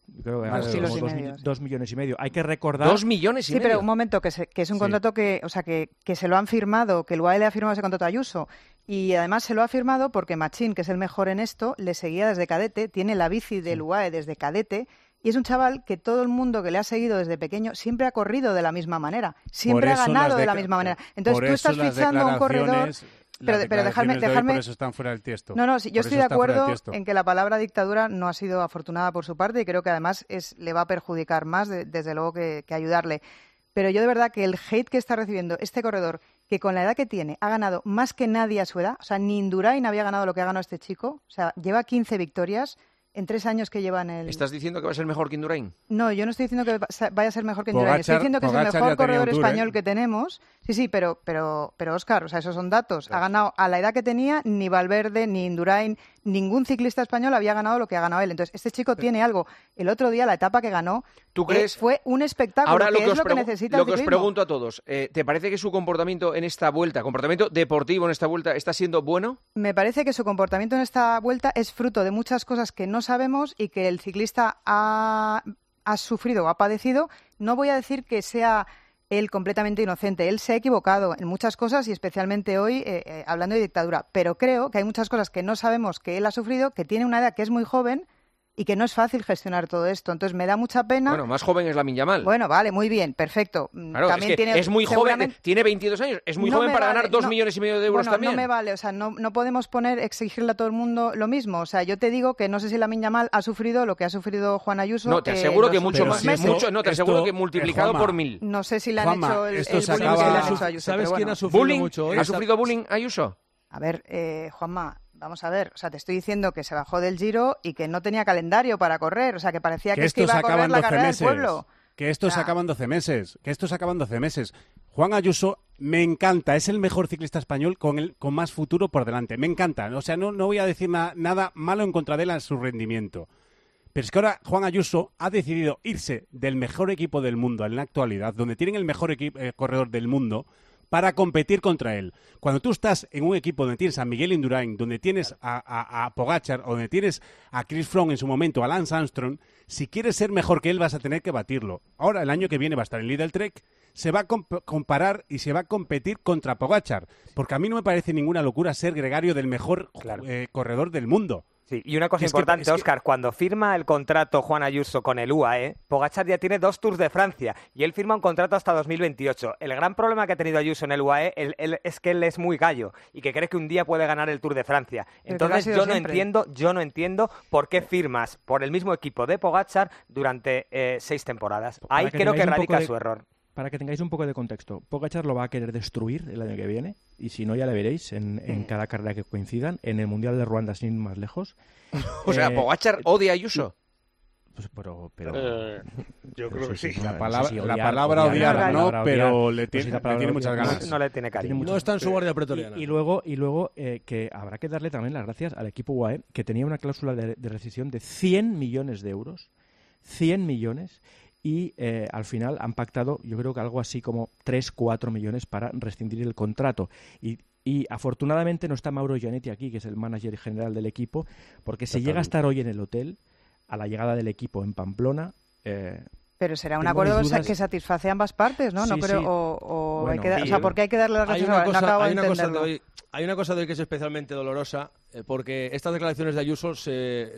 Creo que Dos ha kilos como y dos, medio. mi- dos millones y medio. Hay que recordar... Dos millones y Sí, medio. pero un momento, que, se- que es un Sí. contrato que, o sea, que, que se lo han firmado, que el U A E le ha firmado ese contrato a Ayuso. Y además se lo ha firmado porque Machín, que es el mejor en esto, le seguía desde cadete, tiene la bici del U A E desde cadete, y es un chaval que todo el mundo que le ha seguido desde pequeño siempre ha corrido de la misma manera, siempre ha Por eso ganado las de la deca- misma manera. Entonces por tú eso estás las fichando a un corredor... declaraciones- Pero, las pero dejarme, declaraciones de hoy dejarme... por eso están fuera del tiesto. No, no, sí, yo Por estoy eso de está fuera del acuerdo tiesto. en que la palabra dictadura no ha sido afortunada por su parte y creo que además es, le va a perjudicar más, de- desde luego, que, que ayudarle. Pero yo de verdad que el hate que está recibiendo este corredor, que con la edad que tiene ha ganado más que nadie a su edad, o sea, ni Indurain había ganado lo que ha ganado este chico, o sea, lleva quince victorias en tres años que lleva en el... ¿Estás diciendo que va a ser mejor que Indurain? No, yo no estoy diciendo que va- vaya a ser mejor que Indurain. Estoy Pogačar- diciendo que es el Pogačar ya mejor tenía corredor un tour, español ¿eh? que tenemos. Sí, sí, pero, pero, pero Óscar, o sea, esos son datos. Ha ganado a la edad que tenía, ni Valverde, ni Indurain, ningún ciclista español había ganado lo que ha ganado él. Entonces, este chico tiene algo. El otro día, la etapa que ganó, ¿Tú eh, crees? fue un espectáculo, Ahora lo que que, es os, lo que pregu- necesita lo el que os ciclismo. pregunto a todos, eh, ¿te parece que su comportamiento en esta vuelta, comportamiento deportivo en esta vuelta, está siendo bueno? Me parece que su comportamiento en esta vuelta es fruto de muchas cosas que no sabemos y que el ciclista ha, ha sufrido o ha padecido. No voy a decir que sea él completamente inocente. Él se ha equivocado en muchas cosas y especialmente hoy eh, eh, hablando de dictadura. Pero creo que hay muchas cosas que no sabemos que él ha sufrido, que tiene una edad que es muy joven y que no es fácil gestionar todo esto. Entonces me da mucha pena. Bueno, más joven es Lamine Yamal. Bueno, vale, muy bien, perfecto. Mm, Claro, También es que tiene, es muy joven, seguramente- tiene veintidós años, es muy No joven me para vale, ganar dos no. millones y medio de euros Bueno, también. no me vale, o sea, no, no podemos poner, exigirle a todo el mundo lo mismo. O sea, yo te digo que no sé si Lamine Yamal ha sufrido lo que ha sufrido Juan Ayuso. No, te eh, aseguro los que mucho últimos más, meses. mucho, no, te esto- aseguro que multiplicado eh, Juanma, por mil. No sé si le han Juanma, hecho el, esto el se bullying acaba- que le han hecho a Ayuso. ¿Sabes pero quién bueno. ha sufrido ¿Bullying? mucho hoy? ¿Ha sufrido bullying Ayuso? A ver, eh, Juanma, vamos a ver. O sea, te estoy diciendo que se bajó del Giro y que no tenía calendario para correr. O sea, que parecía que, que es que estos iba a correr acaban la doce carrera meses. del pueblo. Que estos O sea, acaban doce meses. Que estos acaban doce meses. Juan Ayuso me encanta. Es el mejor ciclista español con el con más futuro por delante. Me encanta. O sea, no, no voy a decir na- nada malo en contra de él en su rendimiento. Pero es que ahora Juan Ayuso ha decidido irse del mejor equipo del mundo en la actualidad, donde tienen el mejor equi- eh, corredor del mundo, para competir contra él. Cuando tú estás en un equipo donde tienes a Miguel Indurain, donde tienes a, a, a Pogačar, o donde tienes a Chris Froome en su momento, a Lance Armstrong, si quieres ser mejor que él vas a tener que batirlo. Ahora, el año que viene va a estar en Lidl Trek, se va a comp- comparar y se va a competir contra Pogačar, porque a mí no me parece ninguna locura ser gregario del mejor eh, corredor del mundo. Sí, y una cosa Es que- importante, es que- Óscar, cuando firma el contrato Juan Ayuso con el U A E, Pogačar ya tiene dos Tours de Francia y él firma un contrato hasta dos mil veintiocho. El gran problema que ha tenido Ayuso en el U A E él- él- es que él es muy gallo y que cree que un día puede ganar el Tour de Francia. Pero que lo ha Entonces sido yo no siempre. entiendo, yo no entiendo por qué firmas por el mismo equipo de Pogačar durante eh, seis temporadas. Ahí Para que creo que tengáis un radica poco de- su error. Para que tengáis un poco de contexto, Pogačar lo va a querer destruir el año que viene, y si no ya le veréis en, en cada carrera que coincidan, en el Mundial de Ruanda sin ir más lejos. O sea, Eh, Pogačar odia a Ayuso. Pues, pero, pero, Eh, yo pero creo que sí. La no palabra, sé si la odiar, palabra odiar, la no, palabra pero odiar, le pues tiene, sí, la le palabra tiene muchas odiar. ganas. No le tiene cariño. Tiene No está en su guardia Y, pretoriana. y luego, y luego eh, que habrá que darle también las gracias al equipo U A E, que tenía una cláusula de, de rescisión de cien millones de euros. cien millones. Y eh, al final han pactado, yo creo que algo así como tres, cuatro millones para rescindir el contrato. Y, y afortunadamente no está Mauro Gianetti aquí, que es el manager general del equipo, porque si llega a estar hoy en el hotel, a la llegada del equipo en Pamplona... Eh, Pero será un tengo acuerdo mis dudas. que satisface a ambas partes, ¿no? no Sí, creo, sí. o, o Bueno, hay que dar- sí. o sea, ¿por qué hay que darle las Hay gracias una ahora? cosa, no acabo hay de una cosa de entenderlo. hoy, hay una cosa de hoy que es especialmente dolorosa, eh, porque estas declaraciones de Ayuso se,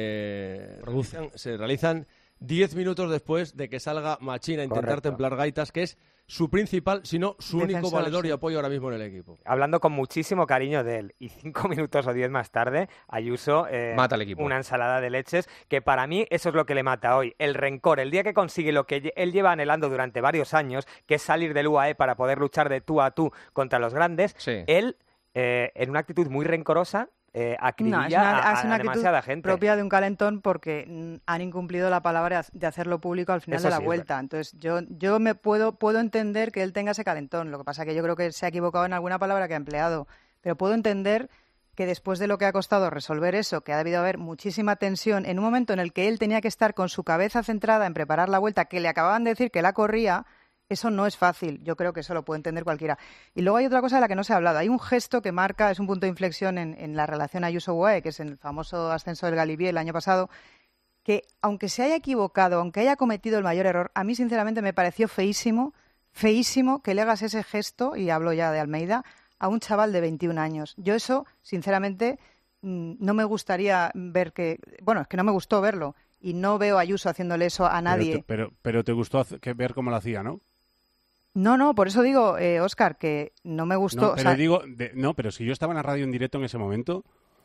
se, realizan, se realizan diez minutos después de que salga Machín a intentar Correcto. templar gaitas, que es su principal, si no su único Defensor, valedor y sí. apoyo ahora mismo en el equipo. Hablando con muchísimo cariño de él. Y cinco minutos o diez más tarde, Ayuso eh, Mata al equipo. una ensalada de leches, que para mí eso es lo que le mata hoy. El rencor, el día que consigue lo que lle- él lleva anhelando durante varios años, que es salir del U A E para poder luchar de tú a tú contra los grandes, Sí. él, eh, en una actitud muy rencorosa, eh, acribilla No, es una, a, es a una actitud demasiada gente. propia de un calentón porque mm, han incumplido la palabra de hacerlo público al final Eso de la sí es vuelta. Entonces, yo, yo me puedo, puedo entender que él tenga ese calentón. Lo que pasa que yo creo que se ha equivocado en alguna palabra que ha empleado. Pero puedo entender que después de lo que ha costado resolver eso, que ha debido haber muchísima tensión, en un momento en el que él tenía que estar con su cabeza centrada en preparar la vuelta, que le acababan de decir que la corría, eso no es fácil. Yo creo que eso lo puede entender cualquiera. Y luego hay otra cosa de la que no se ha hablado. Hay un gesto que marca, es un punto de inflexión en, en la relación Ayuso-U A E, que es el famoso ascenso del Galibier el año pasado, que aunque se haya equivocado, aunque haya cometido el mayor error, a mí sinceramente me pareció feísimo, feísimo que le hagas ese gesto, y hablo ya de Almeida, a un chaval de veintiún años. Yo eso, sinceramente, no me gustaría ver que... Bueno, es que no me gustó verlo, y no veo a Ayuso haciéndole eso a nadie. Pero, pero, pero te gustó que ver cómo lo hacía, ¿no? No, no, por eso digo, eh, Óscar, que no me gustó... No, pero o sea, digo, de, no, pero si yo estaba en la radio en directo en ese momento...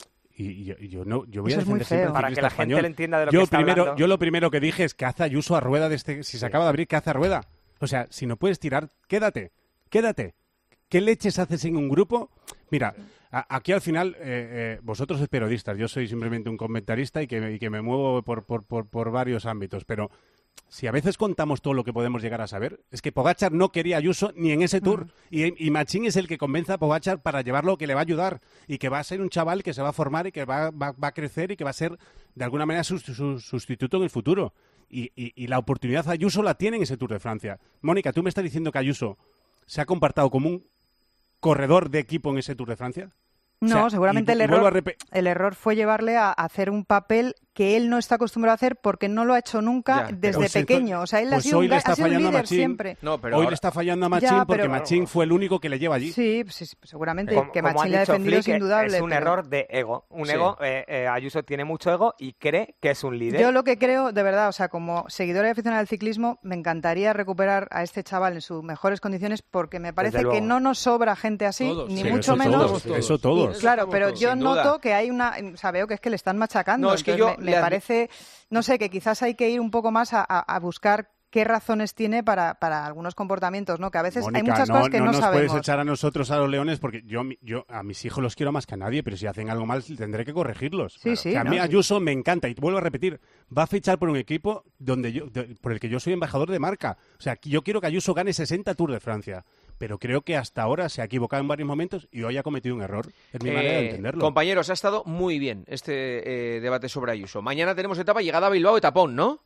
Y yo, y yo no, yo voy Eso a es muy defender siempre feo. al Para que ciclista la español. gente le entienda de lo yo que está primero, hablando. Yo lo primero que dije es que hace Ayuso a rueda de este... Si se acaba de abrir, que hace a rueda. O sea, si no puedes tirar, quédate, quédate. ¿Qué leches haces en un grupo? Mira, a, aquí al final, eh, eh, vosotros sois periodistas, yo soy simplemente un comentarista y que, y que me muevo por, por, por, por varios ámbitos, pero... Si a veces contamos todo lo que podemos llegar a saber, es que Pogačar no quería a Ayuso ni en ese Tour. Mm. Y, y Machín es el que convence a Pogačar para llevarlo, que le va a ayudar. Y que va a ser un chaval que se va a formar y que va, va, va a crecer y que va a ser, de alguna manera, su, su sustituto en el futuro. Y, y, y la oportunidad Ayuso la tiene en ese Tour de Francia. Mónica, ¿tú me estás diciendo que Ayuso se ha comportado como un corredor de equipo en ese Tour de Francia? No, o sea, seguramente y, el, y error, el error fue llevarle a hacer un papel que él no está acostumbrado a hacer porque no lo ha hecho nunca ya, desde pues pequeño. O sea, él pues ha sido hoy un, le está ha sido un fallando líder a Machín. Siempre. No, pero hoy ahora... le está fallando a Machín ya, porque pero... Machín fue el único que le lleva allí. Sí, sí seguramente como, que como Machín le ha defendido Flick, es indudable. Es un pero... error de ego. Un sí. ego, eh, eh, Ayuso tiene mucho ego y cree que es un líder. Yo lo que creo, de verdad, o sea, como seguidora y aficionada al ciclismo, me encantaría recuperar a este chaval en sus mejores condiciones porque me parece que no nos sobra gente así, todos, ni sí, mucho eso menos. Todos, eso todos. Y, claro, pero yo Sin noto duda. que hay una... O sea, veo que es que le están machacando. No, es que yo me, me parece... No sé, que quizás hay que ir un poco más a, a, a buscar qué razones tiene para, para algunos comportamientos, ¿no? Que a veces Mónica, hay muchas no, cosas que no, no no nos sabemos. puedes echar a nosotros a los leones porque yo, yo a mis hijos los quiero más que a nadie, pero si hacen algo mal tendré que corregirlos. Sí, sí, que a no, mí sí. Ayuso me encanta y vuelvo a repetir, va a fichar por un equipo donde yo, de, por el que yo soy embajador de marca. O sea, yo quiero que Ayuso gane sesenta Tours de Francia. Pero creo que hasta ahora se ha equivocado en varios momentos y hoy ha cometido un error. Es mi eh, manera de entenderlo. Compañeros, ha estado muy bien este eh, debate sobre Ayuso. Mañana tenemos etapa, llegada a Bilbao, etapón, ¿no?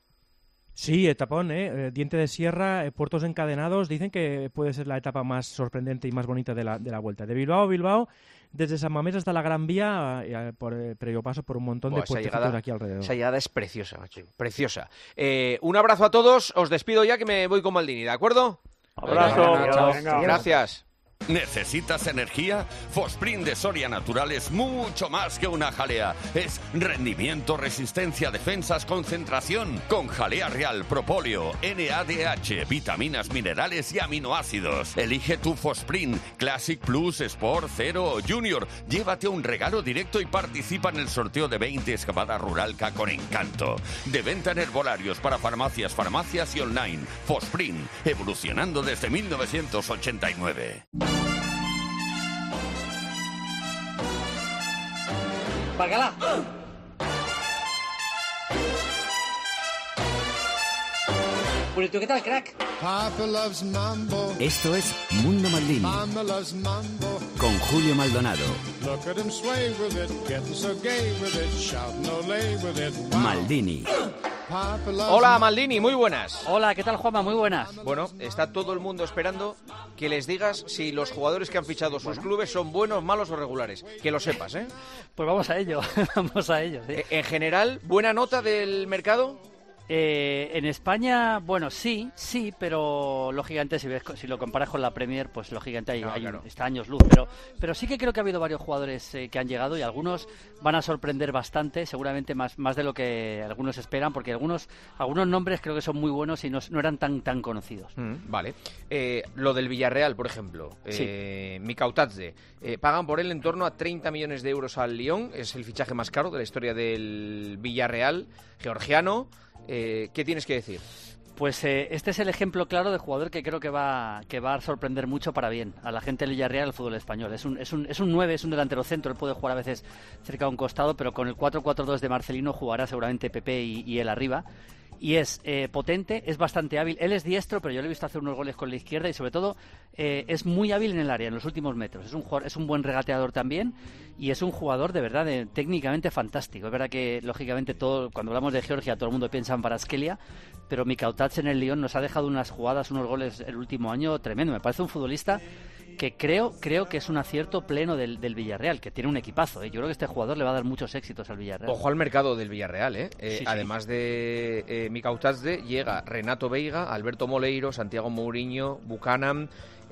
Sí, etapón, ¿eh? Diente de sierra, eh, puertos encadenados. Dicen que puede ser la etapa más sorprendente y más bonita de la, de la Vuelta. De Bilbao a Bilbao, desde San Mamés hasta la Gran Vía, eh, por eh, previo paso por un montón Buah, de puertos de aquí alrededor. Esa llegada es preciosa, macho. Preciosa. Eh, un abrazo a todos. Os despido ya que me voy con Maldini, ¿de acuerdo? Abrazo. Venga, venga, gracias. ¿Necesitas energía? Fosprint de Soria Natural es mucho más que una jalea. Es rendimiento, resistencia, defensas, concentración. Con jalea real, propóleo, N A D H, vitaminas, minerales y aminoácidos. Elige tu Fosprint, Classic Plus, Sport, Zero o Junior. Llévate un regalo directo y participa en el sorteo de veinte excavadas Ruralca con encanto. De venta en herbolarios para farmacias, farmacias y online. Fosprint, evolucionando desde mil novecientos ochenta y nueve. ¡Bacalá! Purito, ¿qué tal, crack? Esto es Mundo Maldini con Julio Maldonado. Maldini. Hola Maldini, muy buenas. Hola, ¿qué tal, Juanma? Muy buenas. Bueno, está todo el mundo esperando que les digas si los jugadores que han fichado sus bueno. clubes son buenos, malos o regulares. Que lo sepas, ¿eh? Pues vamos a ello, vamos a ello. ¿Sí? En general, ¿buena nota del mercado? Eh, en España, bueno, sí, sí, pero lógicamente si ves, si lo comparas con la Premier, pues lógicamente hay, no, hay claro. está años luz, pero, pero sí que creo que ha habido varios jugadores eh, que han llegado y algunos van a sorprender bastante, seguramente más, más de lo que algunos esperan, porque algunos, algunos nombres creo que son muy buenos y no, no eran tan, tan conocidos. Mm, vale. Eh, lo del Villarreal, por ejemplo, eh, sí. Mikautadze, eh, pagan por él en torno a treinta millones de euros al Lyon, es el fichaje más caro de la historia del Villarreal, georgiano. Eh, ¿Qué tienes que decir? Pues eh, este es el ejemplo claro de jugador que creo que va que va a sorprender mucho para bien a la gente del Villarreal, al fútbol español. Es un es un es un nueve, es un delantero centro, él puede jugar a veces cerca de un costado, pero con el cuatro cuatro dos de Marcelino jugará seguramente Pepe y, y él arriba. Y es eh, potente, es bastante hábil. Él es diestro, pero yo le he visto hacer unos goles con la izquierda y sobre todo eh, es muy hábil en el área, en los últimos metros. Es un jugador, es un buen regateador también y es un jugador de verdad de, técnicamente fantástico. Es verdad que, lógicamente, todo cuando hablamos de Georgia todo el mundo piensa en Kvaratskhelia, pero Mikautats en el Lyon nos ha dejado unas jugadas, unos goles el último año tremendo. Me parece un futbolista que creo creo que es un acierto pleno del, del Villarreal, que tiene un equipazo, ¿eh? Yo creo que este jugador le va a dar muchos éxitos al Villarreal. Ojo al mercado del Villarreal, ¿eh? eh sí, sí. Además de eh, Mikautats, llega Renato Veiga, Alberto Moleiro, Santiago Mourinho, Buchanan,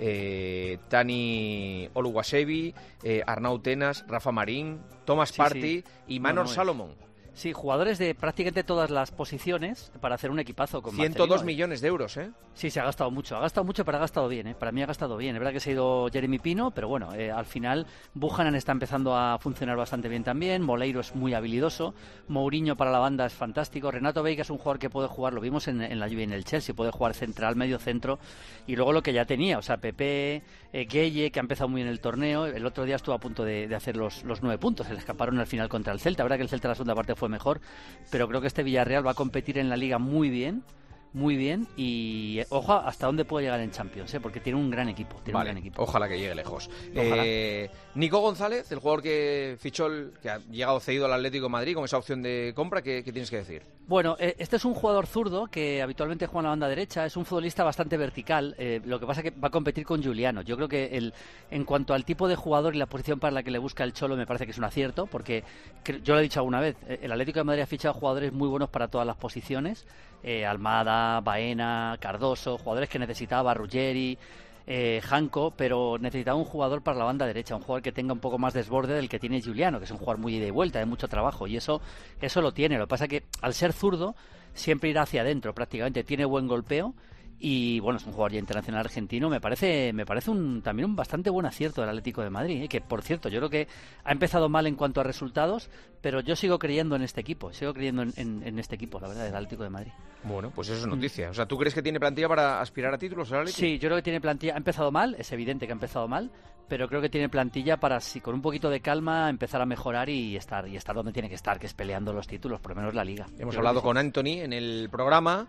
eh, Tani Oluwasebi, eh, Arnau Tenas, Rafa Marín, Thomas Sí, Partey sí. y Manor No, no, Salomon. Sí, jugadores de prácticamente todas las posiciones para hacer un equipazo con ciento dos Marcelino. millones de euros, ¿eh? Sí, se ha gastado mucho. Ha gastado mucho, pero ha gastado bien, ¿eh? Para mí ha gastado bien. Es verdad que se ha ido Jeremy Pino, pero bueno, eh, al final Buchanan está empezando a funcionar bastante bien también. Moleiro es muy habilidoso. Mourinho para la banda es fantástico. Renato Veiga es un jugador que puede jugar, lo vimos en, en la Juve y en el Chelsea, puede jugar central, medio centro. Y luego lo que ya tenía, o sea, Pepe, eh, Gueye, que ha empezado muy en el torneo. El otro día estuvo a punto de, de hacer los, los nueve puntos. Se le escaparon al final contra el Celta. La verdad que el Celta la segunda parte fue mejor, pero creo que este Villarreal va a competir en la Liga muy bien, muy bien, y eh, ojo hasta dónde puede llegar en Champions, ¿eh? Porque tiene un gran equipo, tiene Vale, un gran equipo. ojalá que llegue lejos. Ojalá. Eh, Nico González, el jugador que fichó, el, que ha llegado cedido al Atlético de Madrid con esa opción de compra, ¿qué, qué tienes que decir? Bueno, eh, este es un jugador zurdo que habitualmente juega en la banda derecha, es un futbolista bastante vertical, eh, lo que pasa es que va a competir con Giuliano. Yo creo que el, en cuanto al tipo de jugador y la posición para la que le busca el Cholo, me parece que es un acierto, porque yo lo he dicho alguna vez, el Atlético de Madrid ha fichado jugadores muy buenos para todas las posiciones, eh, Almada, Baena, Cardoso, jugadores que necesitaba, Ruggeri, eh, Janko, pero necesitaba un jugador para la banda derecha, un jugador que tenga un poco más desborde del que tiene Giuliano, que es un jugador muy ida y vuelta, de mucho trabajo, y eso, eso lo tiene. Lo que pasa es que al ser zurdo siempre irá hacia adentro prácticamente, tiene buen golpeo. Y bueno, es un jugador ya internacional argentino. Me parece me parece un, también un bastante buen acierto del Atlético de Madrid, ¿eh? Que por cierto, yo creo que ha empezado mal en cuanto a resultados, pero yo sigo creyendo en este equipo, sigo creyendo en, en, en este equipo, la verdad, del Atlético de Madrid. Bueno, pues eso es noticia. O sea, ¿tú crees que tiene plantilla para aspirar a títulos el Atlético? Sí, yo creo que tiene plantilla. Ha empezado mal, es evidente que ha empezado mal, pero creo que tiene plantilla para, si con un poquito de calma, empezar a mejorar y estar y estar donde tiene que estar, que es peleando los títulos, por lo menos la Liga. Hemos Creo hablado que sí. con Anthony en el programa,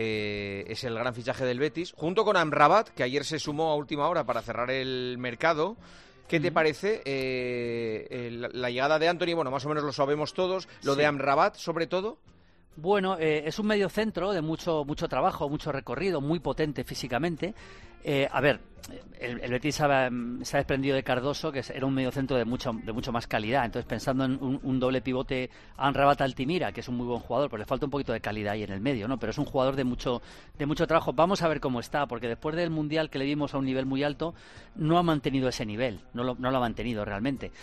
eh, es el gran fichaje del Betis, junto con Amrabat, que ayer se sumó a última hora para cerrar el mercado. ¿Qué te parece eh, eh, la, la llegada de Anthony? Bueno, más o menos lo sabemos todos. Lo Sí. de Amrabat, sobre todo. Bueno, eh, es un medio centro de mucho mucho trabajo, mucho recorrido, muy potente físicamente. Eh, a ver, el, el Betis se ha, se ha desprendido de Cardoso, que era un mediocentro de mucho de mucho más calidad. Entonces, pensando en un, un doble pivote Amrabat-Altimira, que es un muy buen jugador, pues le falta un poquito de calidad ahí en el medio, ¿no? Pero es un jugador de mucho de mucho trabajo. Vamos a ver cómo está, porque después del Mundial que le vimos a un nivel muy alto, no ha mantenido ese nivel, no lo, no lo ha mantenido realmente.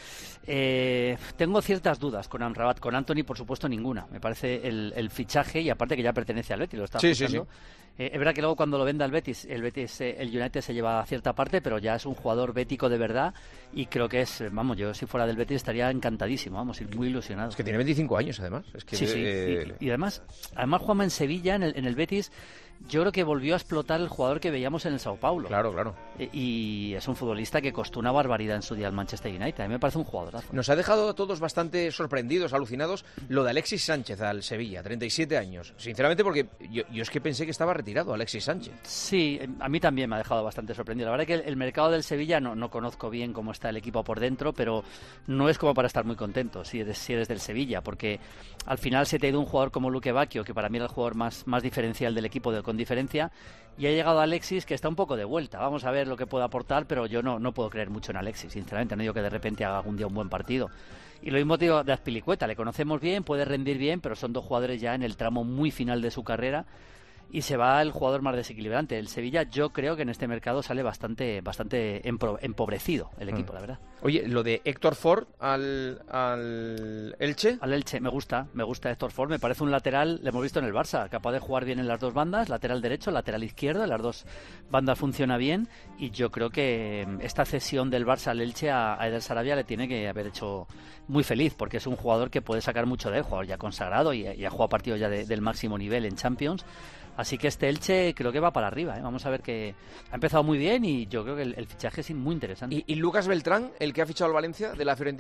Eh, tengo ciertas dudas con Amrabat, con Anthony, por supuesto, ninguna. Me parece el, el fichaje, y aparte que ya pertenece al Betis, lo está Sí, sí, escuchando. sí. Eh, es verdad que luego cuando lo venda el Betis, el Betis, eh, el United se lleva a cierta parte, pero ya es un jugador bético de verdad, y creo que es, vamos, yo si fuera del Betis estaría encantadísimo, vamos, ir muy ilusionado. Es que tiene veinticinco años, además. Es que, Sí, sí, eh, y, y además, además Juanma en Sevilla, en el, en el Betis, yo creo que volvió a explotar el jugador que veíamos en el Sao Paulo. Claro, claro. E- Y es un futbolista que costó una barbaridad en su día al Manchester United. A mí me parece un jugadorazo. Nos ha dejado a todos bastante sorprendidos, alucinados, lo de Alexis Sánchez al Sevilla, treinta y siete años. Sinceramente, porque yo, yo es que pensé que estaba retirado Alexis Sánchez. Sí, a mí también me ha dejado bastante sorprendido. La verdad que el, el mercado del Sevilla no, no conozco bien cómo está el equipo por dentro, pero no es como para estar muy contento si eres, si eres del Sevilla, porque al final se te ha ido un jugador como Luque Bacchio, que para mí era el jugador más, más diferencial del equipo, de, con diferencia, y ha llegado Alexis, que está un poco de vuelta. Vamos a ver lo que puede aportar, pero yo no, no puedo creer mucho en Alexis, sinceramente. No digo que de repente haga algún día un buen partido. Y lo mismo digo de Azpilicueta, le conocemos bien, puede rendir bien, pero son dos jugadores ya en el tramo muy final de su carrera, y se va el jugador más desequilibrante. El Sevilla, yo creo que en este mercado sale bastante bastante empro- empobrecido el equipo, Mm. la verdad. Oye, lo de Héctor Ford al, al Elche. Al Elche, me gusta, me gusta Héctor Ford, me parece un lateral, lo hemos visto en el Barça, capaz de jugar bien en las dos bandas, lateral derecho, lateral izquierdo, en las dos bandas funciona bien, y yo creo que esta cesión del Barça al Elche a, a Eder Sarabia le tiene que haber hecho muy feliz, porque es un jugador que puede sacar mucho de él, jugador ya consagrado y, y ha jugado partidos ya de, del máximo nivel en Champions. Así que este Elche creo que va para arriba, ¿eh? Vamos a ver, que ha empezado muy bien, y yo creo que el, el fichaje es muy interesante. ¿Y, ¿Y Lucas Beltrán, el que ha fichado al Valencia de la Fiorentina?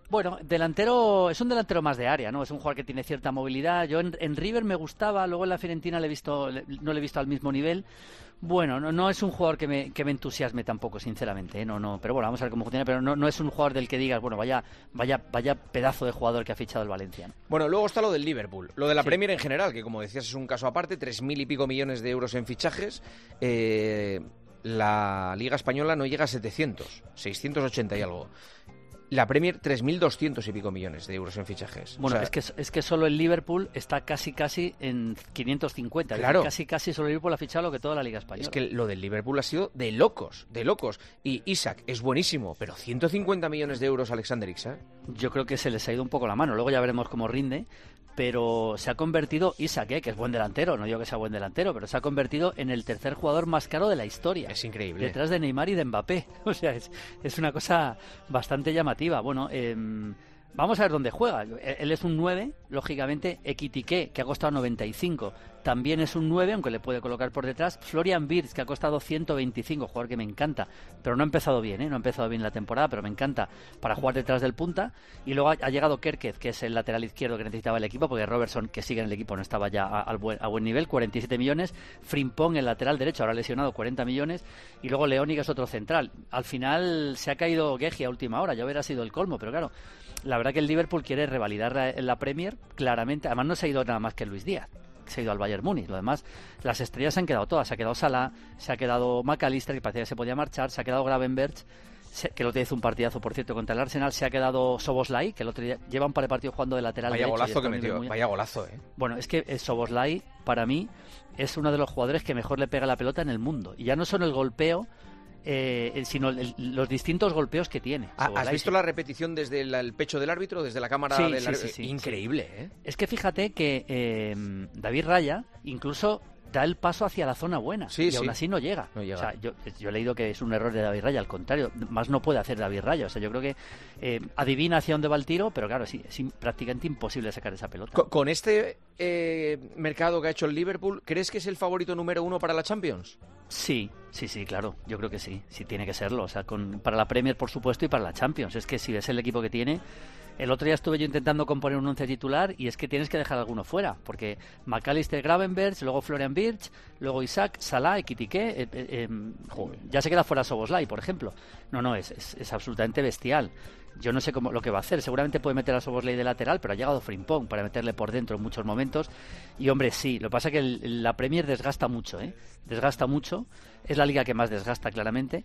Bueno, delantero, es un delantero más de área, ¿no? Es un jugador que tiene cierta movilidad. Yo en, en River me gustaba, luego en la Fiorentina le he visto, le, no le he visto al mismo nivel. Bueno, no, no es un jugador que me, que me entusiasme tampoco, sinceramente, ¿eh? No, no, pero bueno, vamos a ver cómo funciona, pero no, no es un jugador del que digas, bueno, vaya, vaya, vaya pedazo de jugador que ha fichado el Valencia, ¿no? Bueno, luego está lo del Liverpool, lo de la Sí. Premier en general, que como decías es un caso aparte, tres mil y pico millones de euros en fichajes. Eh, la Liga Española no llega a setecientos, seiscientos ochenta y algo. La Premier, tres mil doscientos y pico millones de euros en fichajes. Bueno, O sea, es que es que solo el Liverpool está casi casi en quinientos cincuenta. Es Claro. decir, casi casi solo el Liverpool ha fichado lo que toda la Liga Española. Es que lo del Liverpool ha sido de locos, de locos. Y Isaac es buenísimo, pero ciento cincuenta millones de euros Alexander Isaac. Yo creo que se les ha ido un poco la mano. Luego ya veremos cómo rinde. Pero se ha convertido Isaac, ¿eh? Que es buen delantero, no digo que sea buen delantero, pero se ha convertido en el tercer jugador más caro de la historia. Es increíble. Detrás de Neymar y de Mbappé. O sea, es, es una cosa bastante llamativa. Bueno, eh, vamos a ver dónde juega. Él es un nueve, lógicamente. Ekitike, que ha costado noventa y cinco, también es un nueve, aunque le puede colocar por detrás. Florian Wirtz, que ha costado ciento veinticinco, jugador que me encanta, pero no ha empezado bien, ¿eh? No ha empezado bien la temporada, pero me encanta para jugar detrás del punta. Y luego ha, ha llegado Kerkez, que es el lateral izquierdo que necesitaba el equipo, porque Robertson, que sigue en el equipo, no estaba ya a, a, buen, a buen nivel, cuarenta y siete millones. Frimpong, el lateral derecho, ahora lesionado, cuarenta millones. Y luego Leoni, que es otro central. Al final se ha caído Gueji a última hora, ya hubiera sido el colmo, pero claro, la verdad que el Liverpool quiere revalidar la, la Premier, claramente. Además no se ha ido nada más que Luis Díaz, se ha ido al Bayern Múnich. Lo demás, las estrellas se han quedado todas. Se ha quedado Salah, se ha quedado McAllister, que parecía que se podía marchar, se ha quedado Gravenberch, se, que el otro día hizo un partidazo, por cierto, contra el Arsenal. Se ha quedado Szoboszlai, que el otro día lleva un par de partidos jugando de lateral Vaya derecho. y golazo está que a un nivel metió, muy- vaya golazo, ¿eh? Bueno, es que eh, Szoboszlai, para mí, es uno de los jugadores que mejor le pega la pelota en el mundo. Y ya no solo el golpeo, eh, sino el- los distintos golpeos que tiene. ¿Has Szoboszlai. visto la repetición desde el, el pecho del árbitro, desde la cámara Sí, del sí, árbitro? sí, sí, Increíble, sí. ¿eh? Es que fíjate que eh, David Raya incluso da el paso hacia la zona buena Sí, y sí. aún así no llega. No llega. O sea, yo, yo he leído que es un error de David Raya, al contrario, más no puede hacer David Raya. O sea, yo creo que eh, adivina hacia dónde va el tiro, pero claro, sí, es in- prácticamente imposible sacar esa pelota. Co- Con este eh, mercado que ha hecho el Liverpool, ¿crees que es el favorito número uno para la Champions? Sí, sí, sí, claro. Yo creo que sí, sí tiene que serlo. O sea, con, para la Premier, por supuesto, y para la Champions. Es que si ves el equipo que tiene... El otro día estuve yo intentando componer un once titular y es que tienes que dejar alguno fuera, porque McAllister, Gravenberch, luego Florian Wirtz, luego Isaac, Salah, Ekitike, eh, eh, eh, ya se queda fuera Szoboszlai, por ejemplo. No, no, es, es, es absolutamente bestial. Yo no sé cómo lo que va a hacer. Seguramente puede meter a Szoboszlai de lateral, pero ha llegado Frimpong para meterle por dentro en muchos momentos. Y hombre, sí, lo que pasa es que el- la Premier desgasta mucho, ¿eh? Desgasta mucho. Es la liga que más desgasta, claramente.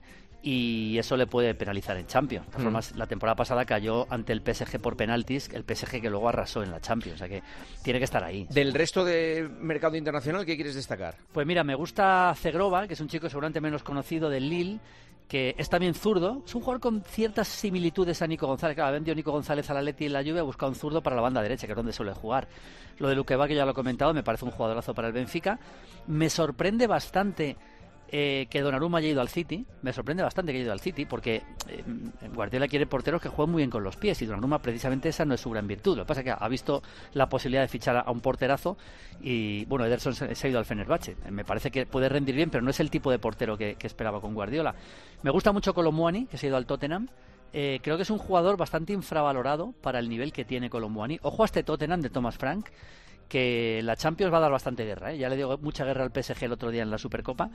Y eso le puede penalizar en Champions. De todas Mm. formas, la temporada pasada cayó ante el P S G por penaltis, el P S G que luego arrasó en la Champions. O sea que tiene que estar ahí. Del resto del mercado internacional, ¿qué quieres destacar? Pues mira, me gusta Zegrova, que es un chico seguramente menos conocido del Lille, que es también zurdo. Es un jugador con ciertas similitudes a Nico González. Claro, ha vendido Nico González a la Leti en la Juve, ha buscado un zurdo para la banda derecha, que es donde suele jugar. Lo de Lukeba, que ya lo he comentado, me parece un jugadorazo para el Benfica. Me sorprende bastante eh, que Donnarumma haya ido al City. Me sorprende bastante que haya ido al City, porque eh, Guardiola quiere porteros que jueguen muy bien con los pies, y Donnarumma precisamente esa no es su gran virtud. Lo que pasa es que ha visto la posibilidad de fichar a un porterazo y, bueno, Ederson se, se ha ido al Fenerbahce. Me parece que puede rendir bien, pero no es el tipo de portero que, que esperaba con Guardiola. Me gusta mucho Colomboani, que se ha ido al Tottenham. Eh, creo que es un jugador bastante infravalorado para el nivel que tiene Colomboani. Ojo a este Tottenham de Thomas Frank, que la Champions va a dar bastante guerra, ¿eh? Ya le dio mucha guerra al P S G el otro día en la Supercopa.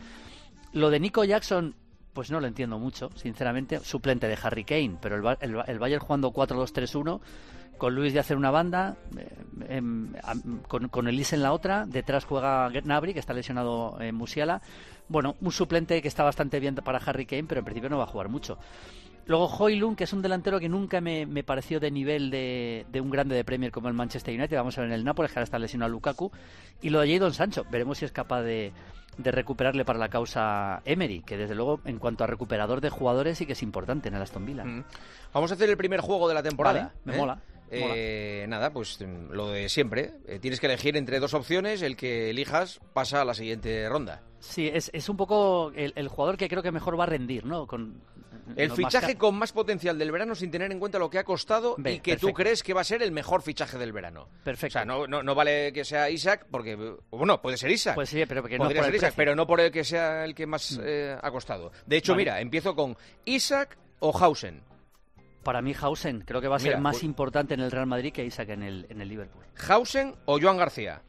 Lo de Nico Jackson, pues no lo entiendo mucho, sinceramente. Suplente de Harry Kane, pero el, Ba- el, Ba- el Bayern jugando cuatro dos tres uno, con Luis de hacer una banda, eh, em, am- con, con Elise en la otra, detrás juega Gnabry, que está lesionado en Musiala. Bueno, un suplente que está bastante bien para Harry Kane, pero en principio no va a jugar mucho. Luego Højlund, que es un delantero que nunca me, me pareció de nivel de, de un grande de Premier como el Manchester United. Vamos a ver en el Nápoles, que ahora está lesionado Lukaku. Y lo de Jadon Sancho, veremos si es capaz de, de recuperarle para la causa Emery, que desde luego en cuanto a recuperador de jugadores sí que es importante en el Aston Villa. Mm. Vamos a hacer el primer juego de la temporada. Vale, me ¿eh? mola. Eh, nada, pues mm, lo de siempre. Eh, tienes que elegir entre dos opciones, el que elijas pasa a la siguiente ronda. Sí, es, es un poco el, el jugador que creo que mejor va a rendir, ¿no? Con, El no, fichaje más ca- con más potencial del verano sin tener en cuenta lo que ha costado Ve, y que tú perfecto. crees que va a ser el mejor fichaje del verano. Perfecto. O sea, no, no, no vale que sea Isaac, porque, bueno, puede ser Isaac. Pues sí, pero que no Podría por ser el Isaac, precio. pero no por el que sea el que más eh, ha costado. De hecho, Vale. mira, empiezo con Isaac o Hausen. Para mí Hausen, creo que va a ser Mira, más pues... importante en el Real Madrid que Isaac en el, en el Liverpool. ¿Hausen o Joan García?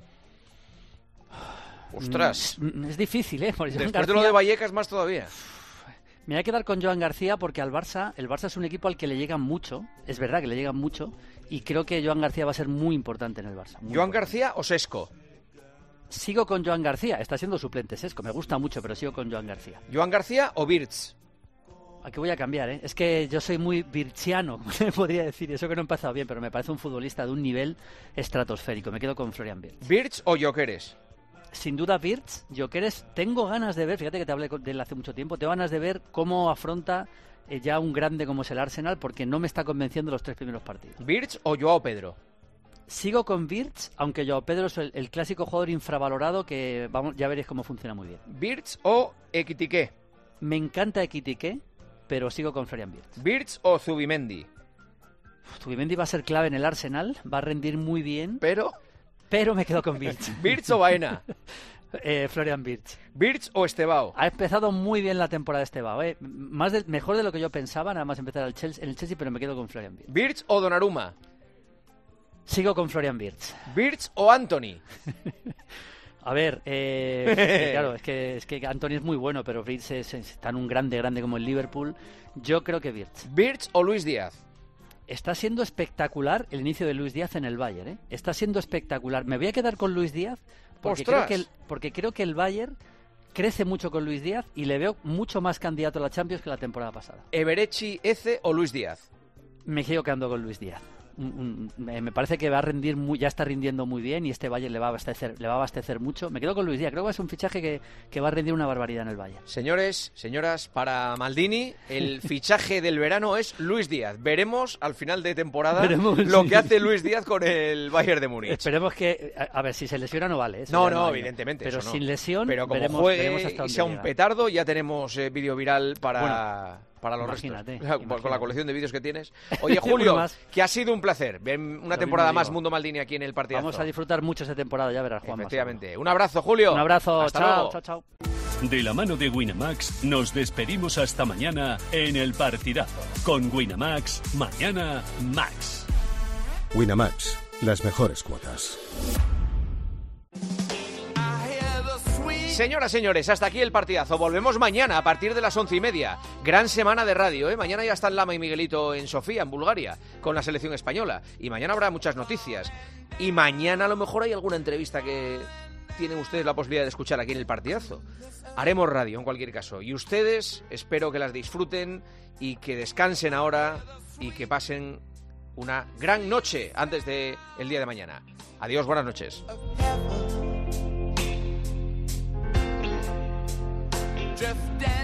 Ostras. Mm, es difícil, ¿eh? Por Después García... de lo de Vallecas más todavía. Me voy a quedar con Joan García porque al Barça, el Barça es un equipo al que le llegan mucho, es verdad que le llegan mucho, y creo que Joan García va a ser muy importante en el Barça. ¿Joan importante. García o Sesco? Sigo con Joan García, está siendo suplente Sesco, me gusta mucho, pero sigo con Joan García. ¿Joan García o Wirtz? Aquí voy a cambiar, ¿eh? Es que yo soy muy virchiano, podría decir, eso que no he empezado bien, pero me parece un futbolista de un nivel estratosférico. Me quedo con Florian Wirtz. ¿Wirtz o Gyökeres? Sin duda Wirtz. Gyökeres, tengo ganas de ver, fíjate que te hablé de él hace mucho tiempo, tengo ganas de ver cómo afronta eh, ya un grande como es el Arsenal, porque no me está convenciendo los tres primeros partidos. ¿Wirtz o Joao Pedro? Sigo con Wirtz, aunque Joao Pedro es el, el clásico jugador infravalorado que vamos, ya veréis cómo funciona muy bien. ¿Wirtz o Ekitike? Me encanta Ekitike, pero sigo con Florian Wirtz. ¿Wirtz o Zubimendi? Zubimendi va a ser clave en el Arsenal, va a rendir muy bien. Pero... Pero me quedo con Wirtz. ¿Wirtz o Baena? eh, Florian Wirtz. ¿Wirtz o Estevao? Ha empezado muy bien la temporada Estevao, ¿eh? Más de, mejor de lo que yo pensaba, nada más empezar el Chelsea, en el Chelsea, pero me quedo con Florian Wirtz. ¿Wirtz o Donnarumma? Sigo con Florian Wirtz. ¿Wirtz o Anthony? A ver, eh, claro, es que, es que Anthony es muy bueno, pero Wirtz es, es tan un grande, grande como el Liverpool. Yo creo que Wirtz. ¿Wirtz o Luis Díaz? Está siendo espectacular el inicio de Luis Díaz en el Bayern, ¿eh? Está siendo espectacular. Me voy a quedar con Luis Díaz porque creo, que el, porque creo que el Bayern crece mucho con Luis Díaz y le veo mucho más candidato a la Champions que la temporada pasada. ¿Eberechi, Eze o Luis Díaz? Me quedo quedando con Luis Díaz. Un, un, me parece que va a rendir muy, ya está rindiendo muy bien y este Bayern le va a abastecer, le va a abastecer mucho. Me quedo con Luis Díaz, creo que es un fichaje que, que va a rendir una barbaridad en el Bayern. Señores, señoras, para Maldini el fichaje del verano es Luis Díaz. Veremos al final de temporada Veremos, lo sí. que hace Luis Díaz con el Bayern de Múnich. Esperemos que, a, a ver, si se lesiona no vale. No, no, no evidentemente. Pero eso sin no. lesión, pero como veremos, juegue veremos hasta y sea un llega. petardo, ya tenemos eh, vídeo viral para... Bueno. Para los imagínate, restos. imagínate. Con la colección de vídeos que tienes. Oye, Julio, que ha sido un placer. Ven una Lo temporada mismo más digo. Mundo Maldini aquí en el partidazo. Vamos a disfrutar mucho esa temporada, ya verás, Juan. Efectivamente. Un abrazo, Julio. Un abrazo. Hasta chao, luego. chao, chao. De la mano de Winamax nos despedimos hasta mañana en el partidazo. Con Winamax, mañana Max. Winamax, las mejores cuotas. Señoras, señores, hasta aquí el partidazo. Volvemos mañana a partir de las once y media. Gran semana de radio, ¿eh? Mañana ya están Lama y Miguelito en Sofía, en Bulgaria, con la selección española. Y mañana habrá muchas noticias. Y mañana a lo mejor hay alguna entrevista que tienen ustedes la posibilidad de escuchar aquí en el partidazo. Haremos radio en cualquier caso. Y ustedes espero que las disfruten y que descansen ahora y que pasen una gran noche antes del día de mañana. Adiós, buenas noches. Just dance.